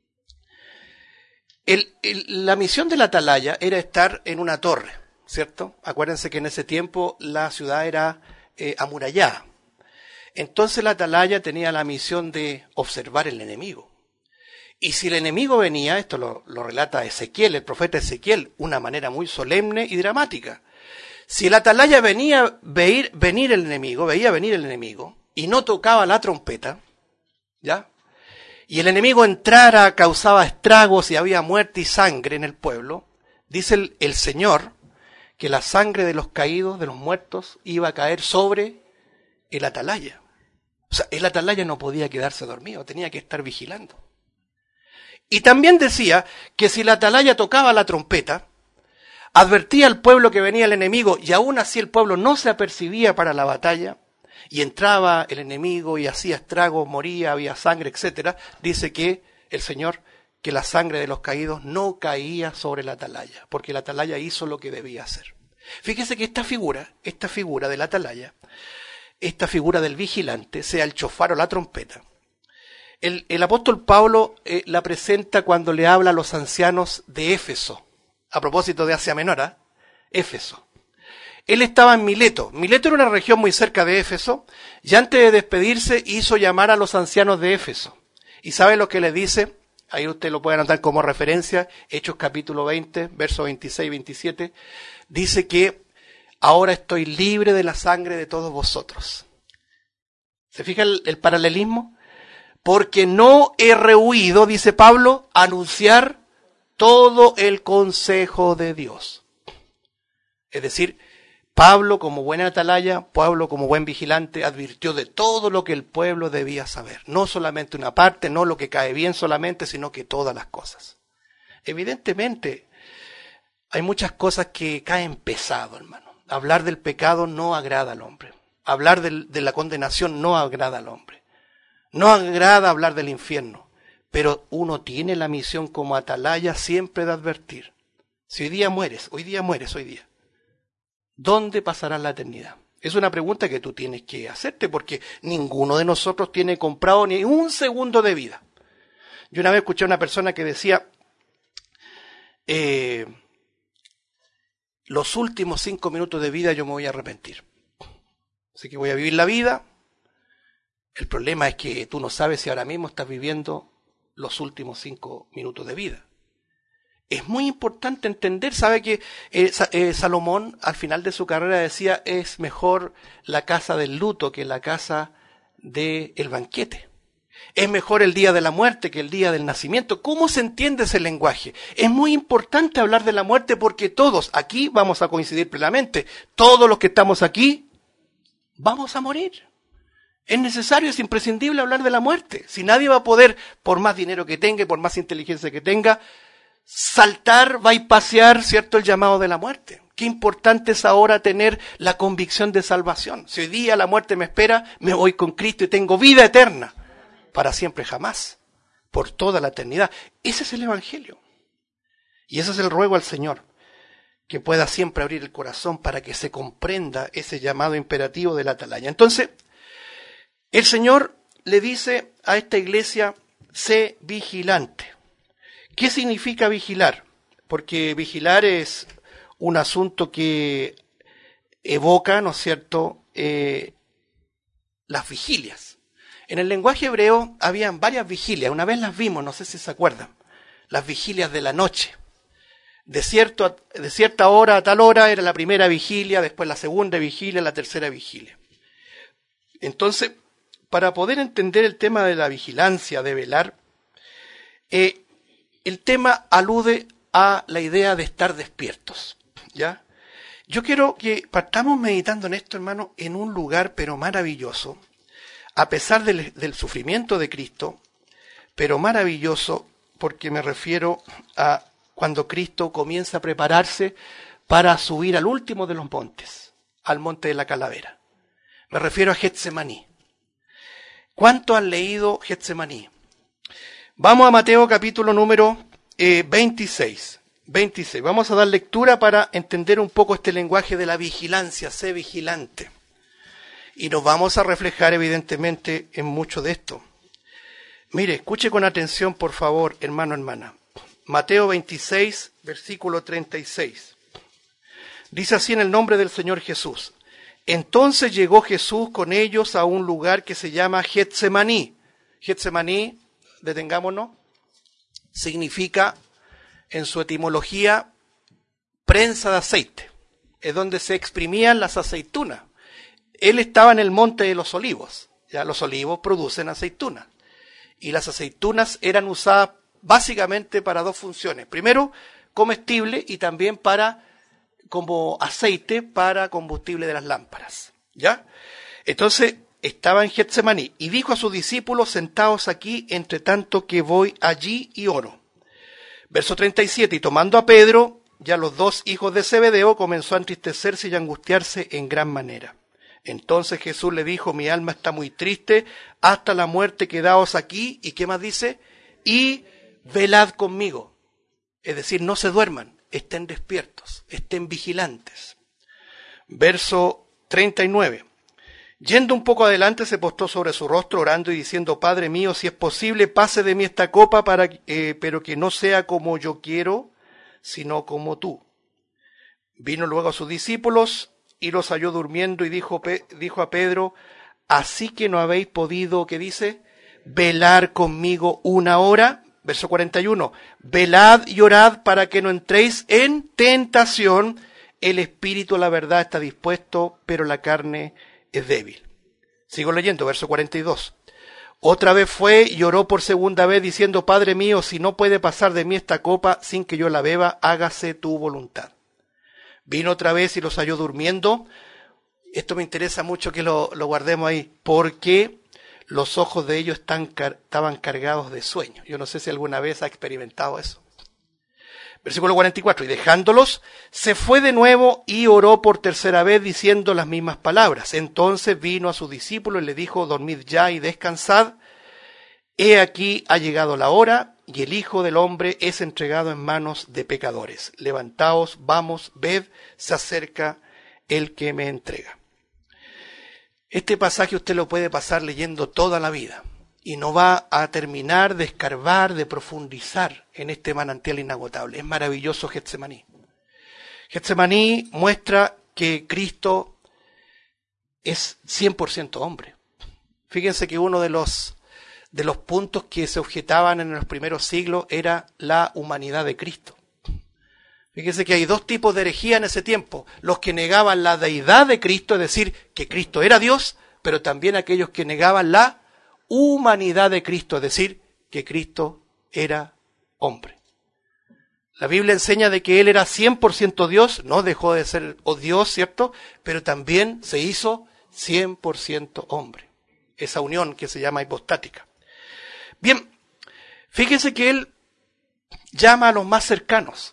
La misión de la atalaya era estar en una torre, ¿cierto? Acuérdense que en ese tiempo la ciudad era amurallada. Entonces la atalaya tenía la misión de observar el enemigo. Y si el enemigo venía, esto lo relata Ezequiel, el profeta Ezequiel, una manera muy solemne y dramática. Si el atalaya veía venir el enemigo, y no tocaba la trompeta, ¿ya? Y el enemigo entrara, causaba estragos y había muerte y sangre en el pueblo, dice el Señor que la sangre de los caídos, de los muertos, iba a caer sobre el atalaya. O sea, el atalaya no podía quedarse dormido, tenía que estar vigilando. Y también decía que si la atalaya tocaba la trompeta, advertía al pueblo que venía el enemigo y aún así el pueblo no se apercibía para la batalla y entraba el enemigo y hacía estragos, moría, había sangre, etcétera. Dice que el Señor, que la sangre de los caídos no caía sobre la atalaya, porque la atalaya hizo lo que debía hacer. Fíjese que esta figura de la atalaya, esta figura del vigilante, sea el chofar o la trompeta, el apóstol Pablo la presenta cuando le habla a los ancianos de Éfeso, a propósito de Asia Menor, Éfeso. Él estaba en Mileto. Mileto era una región muy cerca de Éfeso, y antes de despedirse hizo llamar a los ancianos de Éfeso. ¿Y sabe lo que les dice? Ahí usted lo puede anotar como referencia, Hechos capítulo 20, versos 26 y 27. Dice que ahora estoy libre de la sangre de todos vosotros. ¿Se fija el paralelismo? Porque no he rehuido, dice Pablo, anunciar todo el consejo de Dios. Es decir, Pablo como buena atalaya, Pablo como buen vigilante, advirtió de todo lo que el pueblo debía saber. No solamente una parte, no lo que cae bien solamente, sino que todas las cosas. Evidentemente, hay muchas cosas que caen pesado, hermano. Hablar del pecado no agrada al hombre. Hablar de la condenación no agrada al hombre. No agrada hablar del infierno, pero uno tiene la misión como atalaya siempre de advertir. Si hoy día mueres, hoy día. ¿Dónde pasarás la eternidad? Es una pregunta que tú tienes que hacerte porque ninguno de nosotros tiene comprado ni un segundo de vida. Yo una vez escuché a una persona que decía, los últimos 5 minutos de vida yo me voy a arrepentir. Así que voy a vivir la vida. El problema es que tú no sabes si ahora mismo estás viviendo los últimos 5 minutos de vida. Es muy importante entender, sabe que Salomón al final de su carrera decía, es mejor la casa del luto que la casa del banquete. Es mejor el día de la muerte que el día del nacimiento. ¿Cómo se entiende ese lenguaje? Es muy importante hablar de la muerte porque todos aquí vamos a coincidir plenamente. Todos los que estamos aquí vamos a morir. Es necesario, es imprescindible hablar de la muerte. Si nadie va a poder, por más dinero que tenga y por más inteligencia que tenga, saltar, bypassear, ¿cierto?, el llamado de la muerte. Qué importante es ahora tener la convicción de salvación. Si hoy día la muerte me espera, me voy con Cristo y tengo vida eterna. Para siempre jamás. Por toda la eternidad. Ese es el Evangelio. Y ese es el ruego al Señor. Que pueda siempre abrir el corazón para que se comprenda ese llamado imperativo de la atalaya. Entonces, el Señor le dice a esta iglesia, sé vigilante. ¿Qué significa vigilar? Porque vigilar es un asunto que evoca, ¿no es cierto?, las vigilias. En el lenguaje hebreo habían varias vigilias, una vez las vimos, no sé si se acuerdan, las vigilias de la noche. De cierta hora a tal hora era la primera vigilia, después la segunda vigilia, la tercera vigilia. Entonces, para poder entender el tema de la vigilancia, de velar, el tema alude a la idea de estar despiertos, ¿ya? Yo quiero que partamos meditando en esto, hermano, en un lugar pero maravilloso, a pesar del sufrimiento de Cristo, pero maravilloso porque me refiero a cuando Cristo comienza a prepararse para subir al último de los montes, al monte de la Calavera. Me refiero a Getsemaní. ¿Cuánto han leído Getsemaní? Vamos a Mateo capítulo número 26. Vamos a dar lectura para entender un poco este lenguaje de la vigilancia, sé vigilante. Y nos vamos a reflejar evidentemente en mucho de esto. Mire, escuche con atención por favor, hermano, hermana. Mateo 26, versículo 36. Dice así en el nombre del Señor Jesús. Entonces llegó Jesús con ellos a un lugar que se llama Getsemaní. Getsemaní, detengámonos, significa en su etimología prensa de aceite. Es donde se exprimían las aceitunas. Él estaba en el monte de los olivos. Ya los olivos producen aceitunas. Y las aceitunas eran usadas básicamente para dos funciones. Primero, comestible y también como aceite para combustible de las lámparas. ¿Ya? Entonces, estaba en Getsemaní y dijo a sus discípulos, sentaos aquí, entre tanto que voy allí y oro. Verso 37, y tomando a Pedro, ya los dos hijos de Zebedeo, comenzó a entristecerse y a angustiarse en gran manera. Entonces Jesús le dijo, mi alma está muy triste, hasta la muerte, quedaos aquí, ¿y qué más dice? Y velad conmigo. Es decir, no se duerman, estén despiertos, estén vigilantes. Verso 39. Yendo un poco adelante, se postró sobre su rostro, orando y diciendo, Padre mío, si es posible, pase de mí esta copa, pero que no sea como yo quiero, sino como tú. Vino luego a sus discípulos y los halló durmiendo y dijo a Pedro, así que no habéis podido, ¿qué dice? Velar conmigo una hora. Verso 41, velad y orad para que no entréis en tentación. El espíritu, la verdad, está dispuesto, pero la carne es débil. Sigo leyendo, verso 42. Otra vez fue y oró por segunda vez, diciendo, Padre mío, si no puede pasar de mí esta copa sin que yo la beba, hágase tu voluntad. Vino otra vez y los halló durmiendo. Esto me interesa mucho que lo guardemos ahí, porque los ojos de ellos estaban cargados de sueño. Yo no sé si alguna vez ha experimentado eso. Versículo 44, y dejándolos, se fue de nuevo y oró por tercera vez diciendo las mismas palabras. Entonces vino a sus discípulos y le dijo, dormid ya y descansad. He aquí ha llegado la hora y el Hijo del Hombre es entregado en manos de pecadores. Levantaos, vamos, ved, se acerca el que me entrega. Este pasaje usted lo puede pasar leyendo toda la vida y no va a terminar de escarbar, de profundizar en este manantial inagotable. Es maravilloso Getsemaní. Getsemaní muestra que Cristo es 100% hombre. Fíjense que uno de los puntos que se objetaban en los primeros siglos era la humanidad de Cristo. Fíjense que hay dos tipos de herejía en ese tiempo. Los que negaban la deidad de Cristo, es decir, que Cristo era Dios, pero también aquellos que negaban la humanidad de Cristo, es decir, que Cristo era hombre. La Biblia enseña de que Él era 100% Dios, no dejó de ser Dios, ¿cierto? Pero también se hizo 100% hombre. Esa unión que se llama hipostática. Bien, fíjense que Él llama a los más cercanos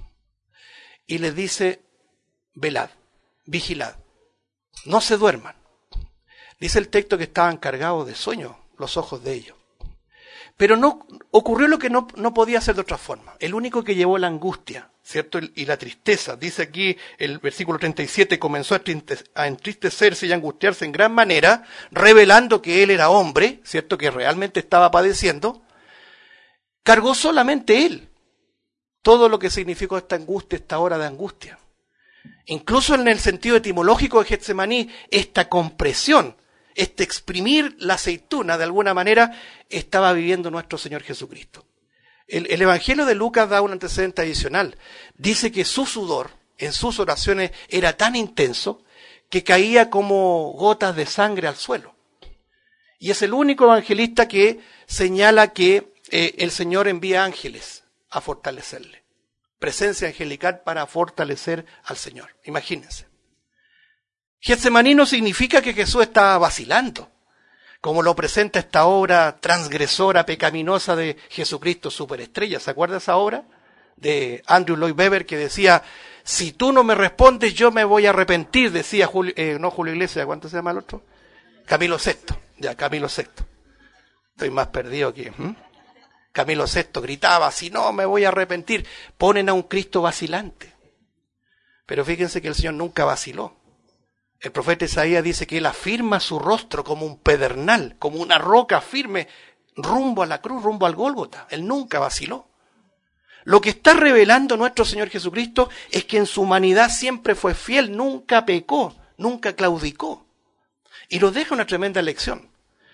y les dice, velad, vigilad, no se duerman. Dice el texto que estaban cargados de sueño los ojos de ellos. Pero no ocurrió lo que no podía ser de otra forma. El único que llevó la angustia, ¿cierto? Y la tristeza. Dice aquí el versículo 37, comenzó a entristecerse y a angustiarse en gran manera, revelando que él era hombre, ¿cierto? Que realmente estaba padeciendo. Cargó solamente él todo lo que significó esta angustia, esta hora de angustia. Incluso en el sentido etimológico de Getsemaní, esta compresión este exprimir la aceituna, de alguna manera, estaba viviendo nuestro Señor Jesucristo. El Evangelio de Lucas da un antecedente adicional. Dice que su sudor en sus oraciones era tan intenso que caía como gotas de sangre al suelo. Y es el único evangelista que señala que el Señor envía ángeles a fortalecerle. Presencia angelical para fortalecer al Señor. Imagínense. Getsemaní no significa que Jesús estaba vacilando, como lo presenta esta obra transgresora, pecaminosa de Jesucristo Superestrella. ¿Se acuerda esa obra de Andrew Lloyd Webber que decía, si tú no me respondes, yo me voy a arrepentir? Decía Julio Iglesias, ¿cuánto se llama el otro? Camilo VI. Ya, Camilo VI. Estoy más perdido que... Camilo VI gritaba, si no, me voy a arrepentir. Ponen a un Cristo vacilante. Pero fíjense que el Señor nunca vaciló. El profeta Isaías dice que Él afirma su rostro como un pedernal, como una roca firme, rumbo a la cruz, rumbo al Gólgota. Él nunca vaciló. Lo que está revelando nuestro Señor Jesucristo es que en su humanidad siempre fue fiel, nunca pecó, nunca claudicó. Y nos deja una tremenda lección.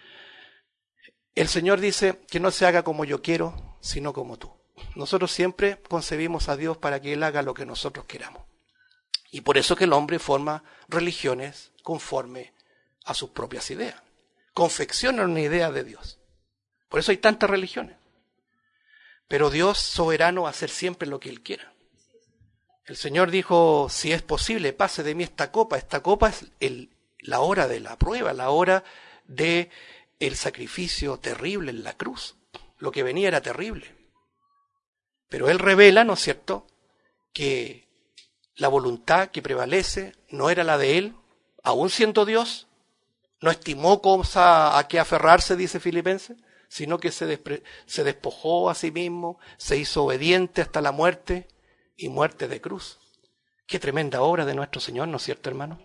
El Señor dice que no se haga como yo quiero, sino como tú. Nosotros siempre concebimos a Dios para que Él haga lo que nosotros queramos. Y por eso que el hombre forma religiones conforme a sus propias ideas. Confecciona una idea de Dios. Por eso hay tantas religiones. Pero Dios soberano va a hacer siempre lo que Él quiera. El Señor dijo, si es posible, pase de mí esta copa. Esta copa es la hora de la prueba, la hora de el sacrificio terrible en la cruz. Lo que venía era terrible. Pero Él revela, ¿no es cierto?, que la voluntad que prevalece no era la de Él, aún siendo Dios. No estimó cosa a qué aferrarse, dice Filipenses, sino que se despojó a sí mismo, se hizo obediente hasta la muerte y muerte de cruz. Qué tremenda obra de nuestro Señor, ¿no es cierto, hermano?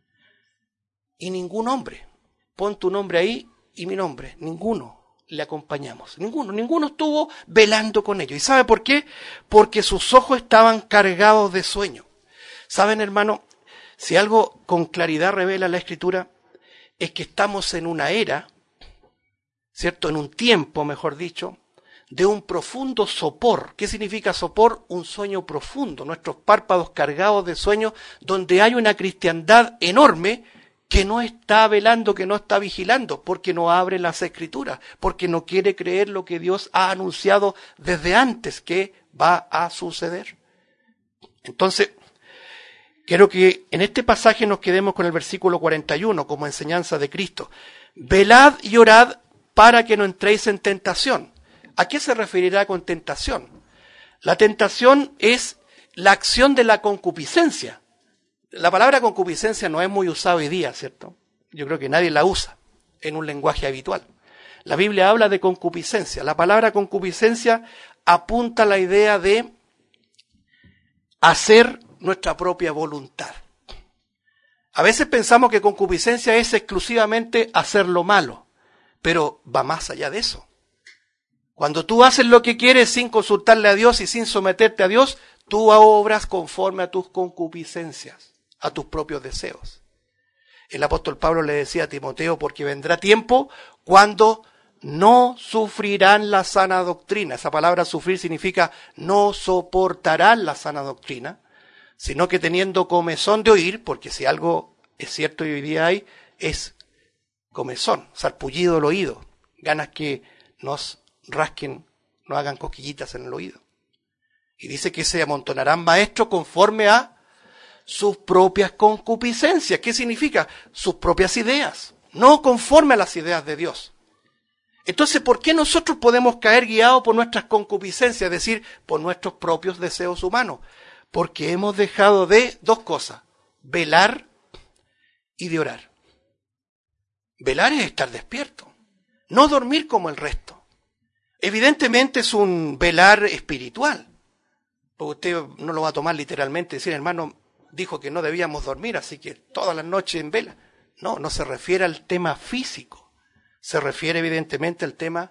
Y ningún hombre, pon tu nombre ahí y mi nombre, ninguno le acompañamos, ninguno estuvo velando con ellos. ¿Y sabe por qué? Porque sus ojos estaban cargados de sueño. ¿Saben, hermano? Si algo con claridad revela la Escritura, es que estamos en una era, ¿cierto? En un tiempo, mejor dicho, de un profundo sopor. ¿Qué significa sopor? Un sueño profundo, nuestros párpados cargados de sueño, donde hay una cristiandad enorme que no está velando, que no está vigilando, porque no abre las Escrituras, porque no quiere creer lo que Dios ha anunciado desde antes que va a suceder. Entonces, quiero que en este pasaje nos quedemos con el versículo 41 como enseñanza de Cristo. Velad y orad para que no entréis en tentación. ¿A qué se referirá con tentación? La tentación es la acción de la concupiscencia. La palabra concupiscencia no es muy usada hoy día, ¿cierto? Yo creo que nadie la usa en un lenguaje habitual. La Biblia habla de concupiscencia. La palabra concupiscencia apunta a la idea de hacer nuestra propia voluntad. A veces pensamos que concupiscencia es exclusivamente hacer lo malo, pero va más allá de eso. Cuando tú haces lo que quieres sin consultarle a Dios y sin someterte a Dios, tú obras conforme a tus concupiscencias, a tus propios deseos. El apóstol Pablo le decía a Timoteo, porque vendrá tiempo cuando no sufrirán la sana doctrina. Esa palabra sufrir significa no soportarán la sana doctrina, sino que teniendo comezón de oír, porque si algo es cierto y hoy día hay, es comezón, sarpullido el oído, ganas que nos rasquen, nos hagan cosquillitas en el oído. Y dice que se amontonarán maestros conforme a sus propias concupiscencias. ¿Qué significa? Sus propias ideas, no conforme a las ideas de Dios. Entonces, ¿por qué nosotros podemos caer guiados por nuestras concupiscencias, es decir, por nuestros propios deseos humanos? Porque hemos dejado de dos cosas, velar y de orar. Velar es estar despierto, no dormir como el resto. Evidentemente es un velar espiritual, porque usted no lo va a tomar literalmente, decir, hermano, dijo que no debíamos dormir, así que todas las noches en vela. No, no se refiere al tema físico, se refiere evidentemente al tema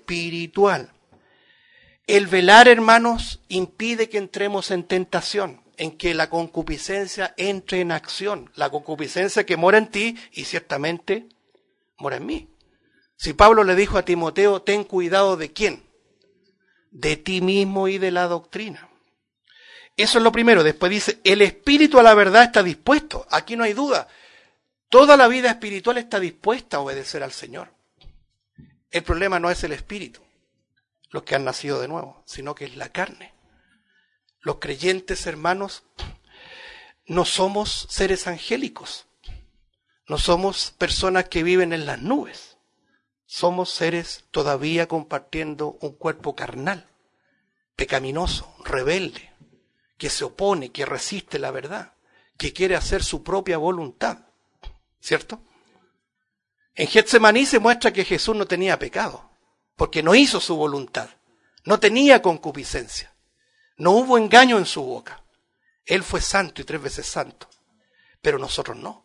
espiritual. El velar, hermanos, impide que entremos en tentación. en que la concupiscencia entre en acción. La concupiscencia que mora en ti y ciertamente mora en mí. Si Pablo le dijo a Timoteo, ten cuidado ¿de quién? De ti mismo y de la doctrina. Eso es lo primero. Después dice, el espíritu a la verdad está dispuesto. Aquí no hay duda. Toda la vida espiritual está dispuesta a obedecer al Señor. El problema no es el espíritu, los que han nacido de nuevo, sino que es la carne. Los creyentes, hermanos, no somos seres angélicos. No somos personas que viven en las nubes. Somos seres todavía compartiendo un cuerpo carnal, pecaminoso, rebelde, que se opone, que resiste la verdad, que quiere hacer su propia voluntad. ¿Cierto? En Getsemaní se muestra que Jesús no tenía pecado, porque no hizo su voluntad, no tenía concupiscencia, no hubo engaño en su boca. Él fue santo y 3 veces santo, pero nosotros no.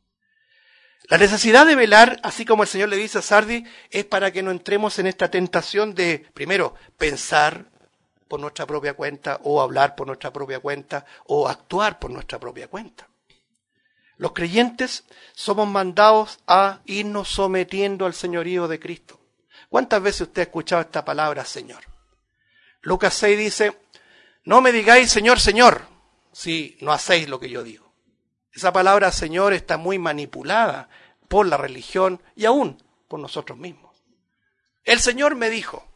La necesidad de velar, así como el Señor le dice a Sardis, es para que no entremos en esta tentación de, primero, pensar por nuestra propia cuenta, o hablar por nuestra propia cuenta, o actuar por nuestra propia cuenta. Los creyentes somos mandados a irnos sometiendo al señorío de Cristo. ¿Cuántas veces usted ha escuchado esta palabra, Señor? Lucas 6 dice, no me digáis Señor, Señor, si no hacéis lo que yo digo. Esa palabra Señor está muy manipulada por la religión y aún por nosotros mismos. El Señor me dijo,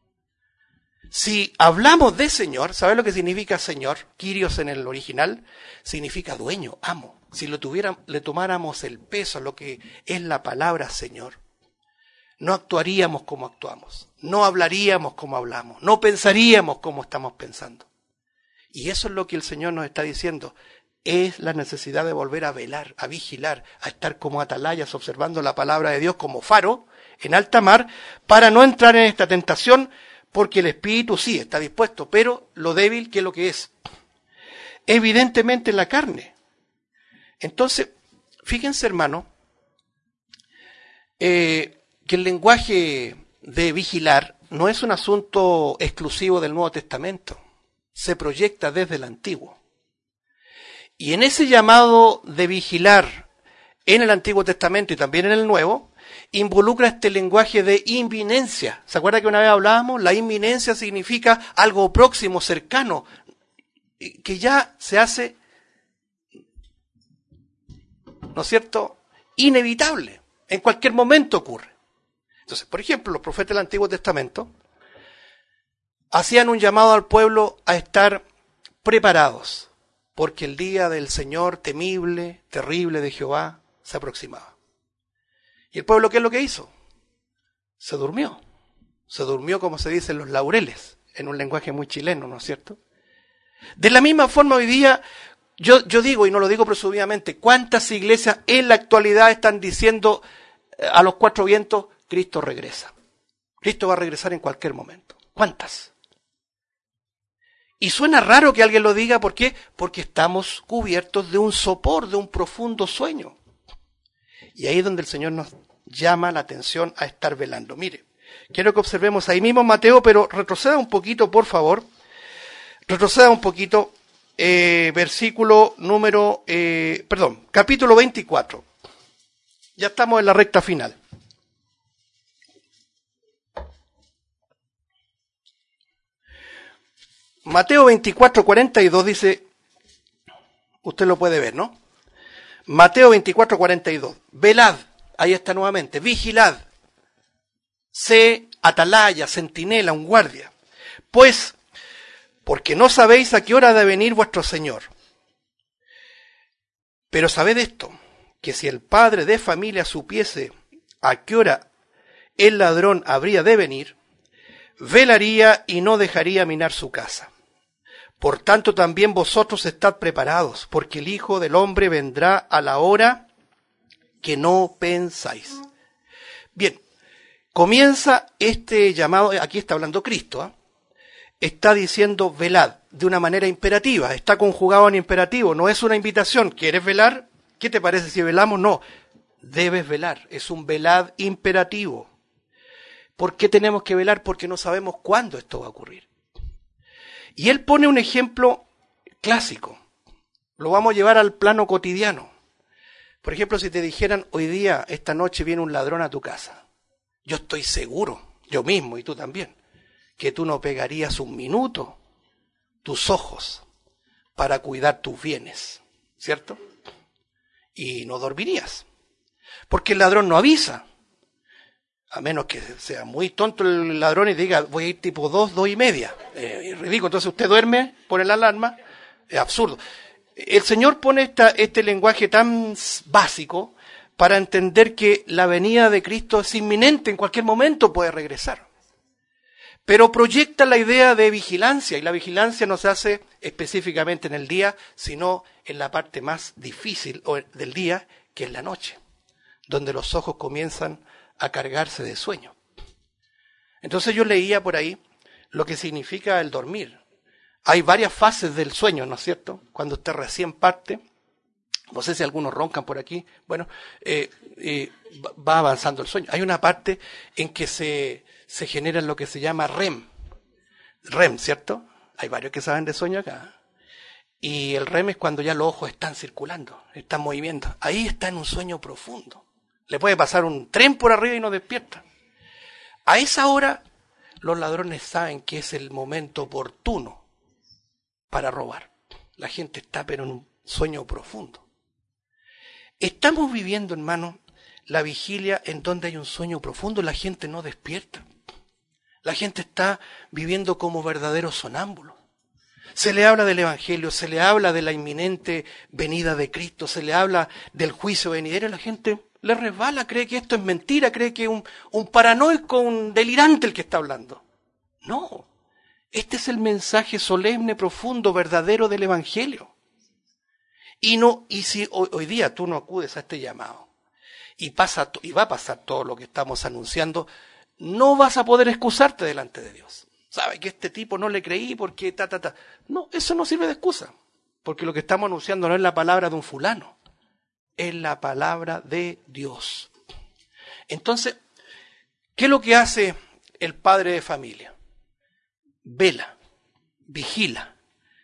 si hablamos de Señor, ¿sabes lo que significa Señor? Kyrios en el original, significa dueño, amo. Si le tomáramos el peso a lo que es la palabra Señor, no actuaríamos como actuamos, no hablaríamos como hablamos, no pensaríamos como estamos pensando. Y eso es lo que el Señor nos está diciendo. Es la necesidad de volver a velar, a vigilar, a estar como atalayas observando la palabra de Dios como faro en alta mar para no entrar en esta tentación, porque el espíritu sí está dispuesto, pero lo débil, ¿qué es lo que es? Evidentemente la carne. Entonces, fíjense, hermano, que el lenguaje de vigilar no es un asunto exclusivo del Nuevo Testamento, se proyecta desde el Antiguo. Y en ese llamado de vigilar en el Antiguo Testamento y también en el Nuevo, involucra este lenguaje de inminencia. ¿Se acuerda que una vez hablábamos? La inminencia significa algo próximo, cercano, que ya se hace, ¿no es cierto?, inevitable. En cualquier momento ocurre. Entonces, por ejemplo, los profetas del Antiguo Testamento hacían un llamado al pueblo a estar preparados, porque el día del Señor temible, terrible de Jehová se aproximaba. ¿Y el pueblo qué es lo que hizo? Se durmió. Se durmió, como se dice, en los laureles, en un lenguaje muy chileno, ¿no es cierto? De la misma forma hoy día, yo digo, y no lo digo presumidamente, ¿cuántas iglesias en la actualidad están diciendo a los 4 vientos, Cristo regresa? Cristo va a regresar en cualquier momento. ¿Cuántas? Y suena raro que alguien lo diga, ¿por qué? Porque estamos cubiertos de un sopor, de un profundo sueño. Y ahí es donde el Señor nos llama la atención a estar velando. Mire, quiero que observemos ahí mismo Mateo, pero retroceda un poquito, por favor. Retroceda un poquito, capítulo 24. Ya estamos en la recta final. Mateo 24:42 dice, usted lo puede ver, ¿no? Mateo 24:42, velad, ahí está nuevamente, vigilad, sé atalaya, centinela, un guardia, pues, porque no sabéis a qué hora ha de venir vuestro Señor. Pero sabed esto, que si el padre de familia supiese a qué hora el ladrón habría de venir, velaría y no dejaría minar su casa. Por tanto, también vosotros estad preparados, porque el Hijo del Hombre vendrá a la hora que no pensáis. Bien, comienza este llamado, aquí está hablando Cristo, está diciendo velad de una manera imperativa, está conjugado en imperativo, no es una invitación. ¿Quieres velar? ¿Qué te parece si velamos? No, debes velar, es un velad imperativo. ¿Por qué tenemos que velar? Porque no sabemos cuándo esto va a ocurrir. Y él pone un ejemplo clásico. Lo vamos a llevar al plano cotidiano. Por ejemplo, si te dijeran, hoy día, esta noche viene un ladrón a tu casa, yo estoy seguro, yo mismo y tú también, que tú no pegarías un minuto tus ojos para cuidar tus bienes, ¿cierto? Y no dormirías, porque el ladrón no avisa, a menos que sea muy tonto el ladrón y diga, voy a ir tipo 2:30. Es ridículo, entonces usted duerme, pone la alarma, es absurdo. El Señor pone este lenguaje tan básico para entender que la venida de Cristo es inminente, en cualquier momento puede regresar. Pero proyecta la idea de vigilancia, y la vigilancia no se hace específicamente en el día, sino en la parte más difícil del día, que es la noche, donde los ojos comienzan a cargarse de sueño. Entonces yo leía por ahí lo que significa el dormir. Hay varias fases del sueño, ¿no es cierto? Cuando usted recién parte, no sé si algunos roncan por aquí, bueno, va avanzando el sueño. Hay una parte en que se genera lo que se llama REM. REM, ¿cierto? Hay varios que saben de sueño acá. Y el REM es cuando ya los ojos están circulando, están en movimiento. Ahí está en un sueño profundo. Le puede pasar un tren por arriba y no despierta. A esa hora, los ladrones saben que es el momento oportuno para robar. La gente está pero en un sueño profundo. Estamos viviendo, hermano, la vigilia en donde hay un sueño profundo, la gente no despierta. La gente está viviendo como verdaderos sonámbulos. Se le habla del Evangelio, se le habla de la inminente venida de Cristo, se le habla del juicio venidero, la gente le resbala, cree que esto es mentira, cree que es un paranoico, un delirante el que está hablando. No. Este es el mensaje solemne, profundo, verdadero del Evangelio. Y si hoy día tú no acudes a este llamado y va a pasar todo lo que estamos anunciando, no vas a poder excusarte delante de Dios. ¿Sabe que este tipo no le creí porque No, eso no sirve de excusa, porque lo que estamos anunciando no es la palabra de un fulano, es la palabra de Dios. Entonces, ¿qué es lo que hace el padre de familia? Vela, vigila,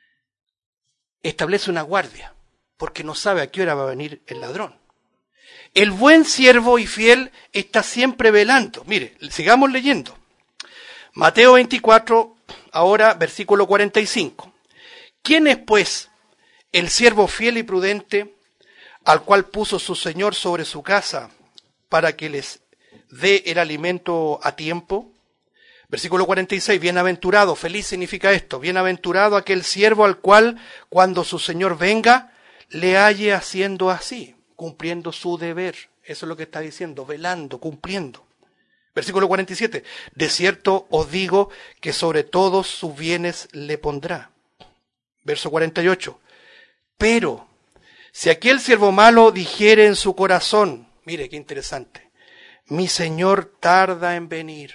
establece una guardia, porque no sabe a qué hora va a venir el ladrón. El buen siervo y fiel está siempre velando. Mire, sigamos leyendo. Mateo 24, ahora versículo 45. ¿Quién es, pues, el siervo fiel y prudente, al cual puso su Señor sobre su casa para que les dé el alimento a tiempo? Versículo 46, bienaventurado, feliz significa esto, bienaventurado aquel siervo al cual, cuando su Señor venga, le halle haciendo así, cumpliendo su deber. Eso es lo que está diciendo, velando, cumpliendo. Versículo 47, de cierto os digo que sobre todos sus bienes le pondrá. Verso 48, pero si aquel siervo malo dijere en su corazón, mire qué interesante, mi Señor tarda en venir,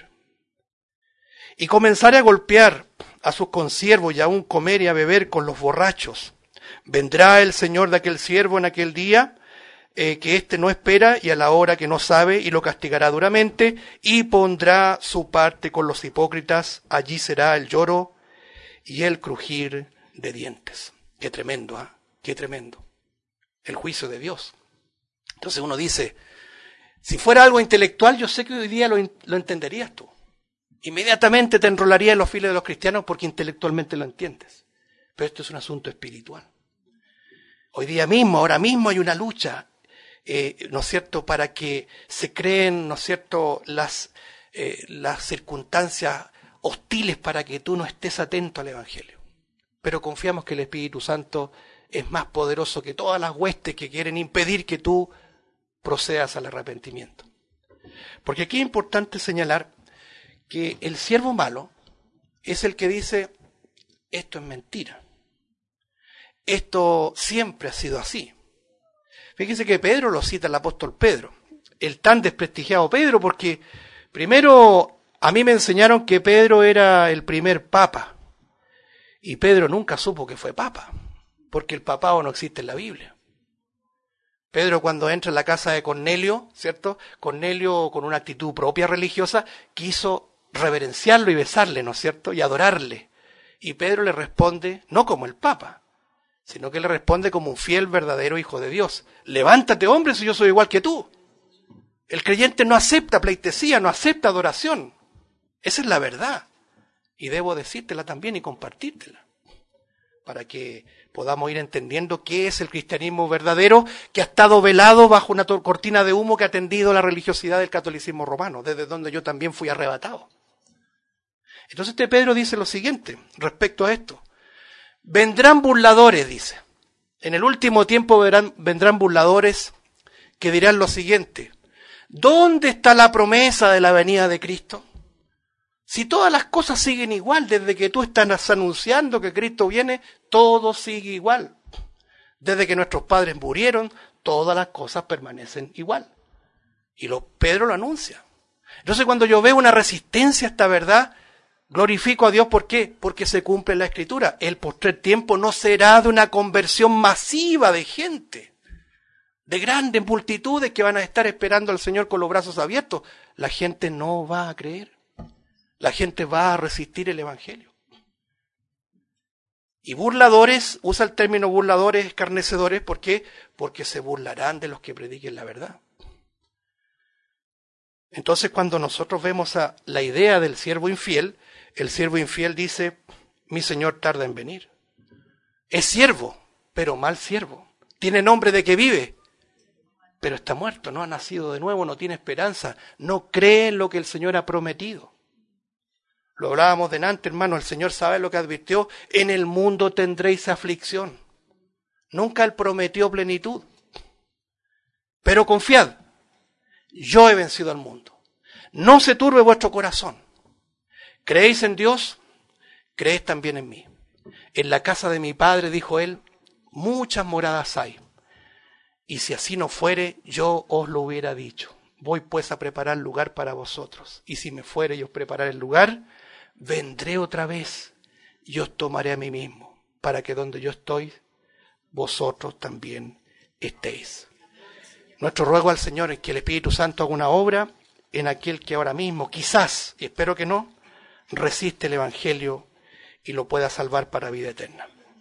y comenzare a golpear a sus consiervos y aún comer y a beber con los borrachos, vendrá el Señor de aquel siervo en aquel día que éste no espera y a la hora que no sabe, y lo castigará duramente, y pondrá su parte con los hipócritas. Allí será el lloro y el crujir de dientes. Qué tremendo, ¿ah? Qué tremendo. El juicio de Dios. Entonces uno dice, si fuera algo intelectual, yo sé que hoy día lo entenderías tú. Inmediatamente te enrolaría en los files de los cristianos porque intelectualmente lo entiendes. Pero esto es un asunto espiritual. Hoy día mismo, ahora mismo hay una lucha, ¿no es cierto?, para que se creen, ¿no es cierto?, las circunstancias hostiles para que tú no estés atento al Evangelio. Pero confiamos que el Espíritu Santo es más poderoso que todas las huestes que quieren impedir que tú procedas al arrepentimiento. Porque aquí es importante señalar que el siervo malo es el que dice, esto es mentira. Esto siempre ha sido así. Fíjense que Pedro lo cita el apóstol Pedro, el tan desprestigiado Pedro, porque primero a mí me enseñaron que Pedro era el primer papa, y Pedro nunca supo que fue papa, porque el papado no existe en la Biblia. Pedro, cuando entra en la casa de Cornelio, ¿cierto? Cornelio, con una actitud propia religiosa, quiso reverenciarlo y besarle, ¿no es cierto?, y adorarle. Y Pedro le responde, no como el papa, sino que le responde como un fiel, verdadero hijo de Dios. Levántate, hombre, si yo soy igual que tú. El creyente no acepta pleitesía, no acepta adoración. Esa es la verdad. Y debo decírtela también y compartírtela, para que podamos ir entendiendo qué es el cristianismo verdadero, que ha estado velado bajo una cortina de humo que ha tendido la religiosidad del catolicismo romano, desde donde yo también fui arrebatado. Entonces Pedro dice lo siguiente respecto a esto. Vendrán burladores, dice. En el último tiempo vendrán burladores que dirán lo siguiente. ¿Dónde está la promesa de la venida de Cristo? Si todas las cosas siguen igual, desde que tú estás anunciando que Cristo viene, todo sigue igual. Desde que nuestros padres murieron, todas las cosas permanecen igual. Y Pedro lo anuncia. Entonces cuando yo veo una resistencia a esta verdad, glorifico a Dios. ¿Por qué? Porque se cumple la Escritura. El postrer tiempo no será de una conversión masiva de gente, de grandes multitudes que van a estar esperando al Señor con los brazos abiertos. La gente no va a creer. La gente va a resistir el Evangelio. Y burladores, usa el término burladores, escarnecedores, ¿por qué? Porque se burlarán de los que prediquen la verdad. Entonces cuando nosotros vemos la idea del siervo infiel, el siervo infiel dice, mi Señor tarda en venir. Es siervo, pero mal siervo. Tiene nombre de que vive, pero está muerto, no ha nacido de nuevo, no tiene esperanza, no cree en lo que el Señor ha prometido. Lo hablábamos delante, hermano, el Señor sabe lo que advirtió, en el mundo tendréis aflicción. Nunca Él prometió plenitud. Pero confiad, yo he vencido al mundo. No se turbe vuestro corazón. ¿Creéis en Dios? Creed también en mí. En la casa de mi Padre, dijo Él, muchas moradas hay. Y si así no fuere, yo os lo hubiera dicho. Voy pues a preparar lugar para vosotros. Y si me fuere y os preparar el lugar, vendré otra vez y os tomaré a mí mismo, para que donde yo estoy, vosotros también estéis. Nuestro ruego al Señor es que el Espíritu Santo haga una obra en aquel que ahora mismo, quizás, y espero que no, resiste el Evangelio y lo pueda salvar para vida eterna.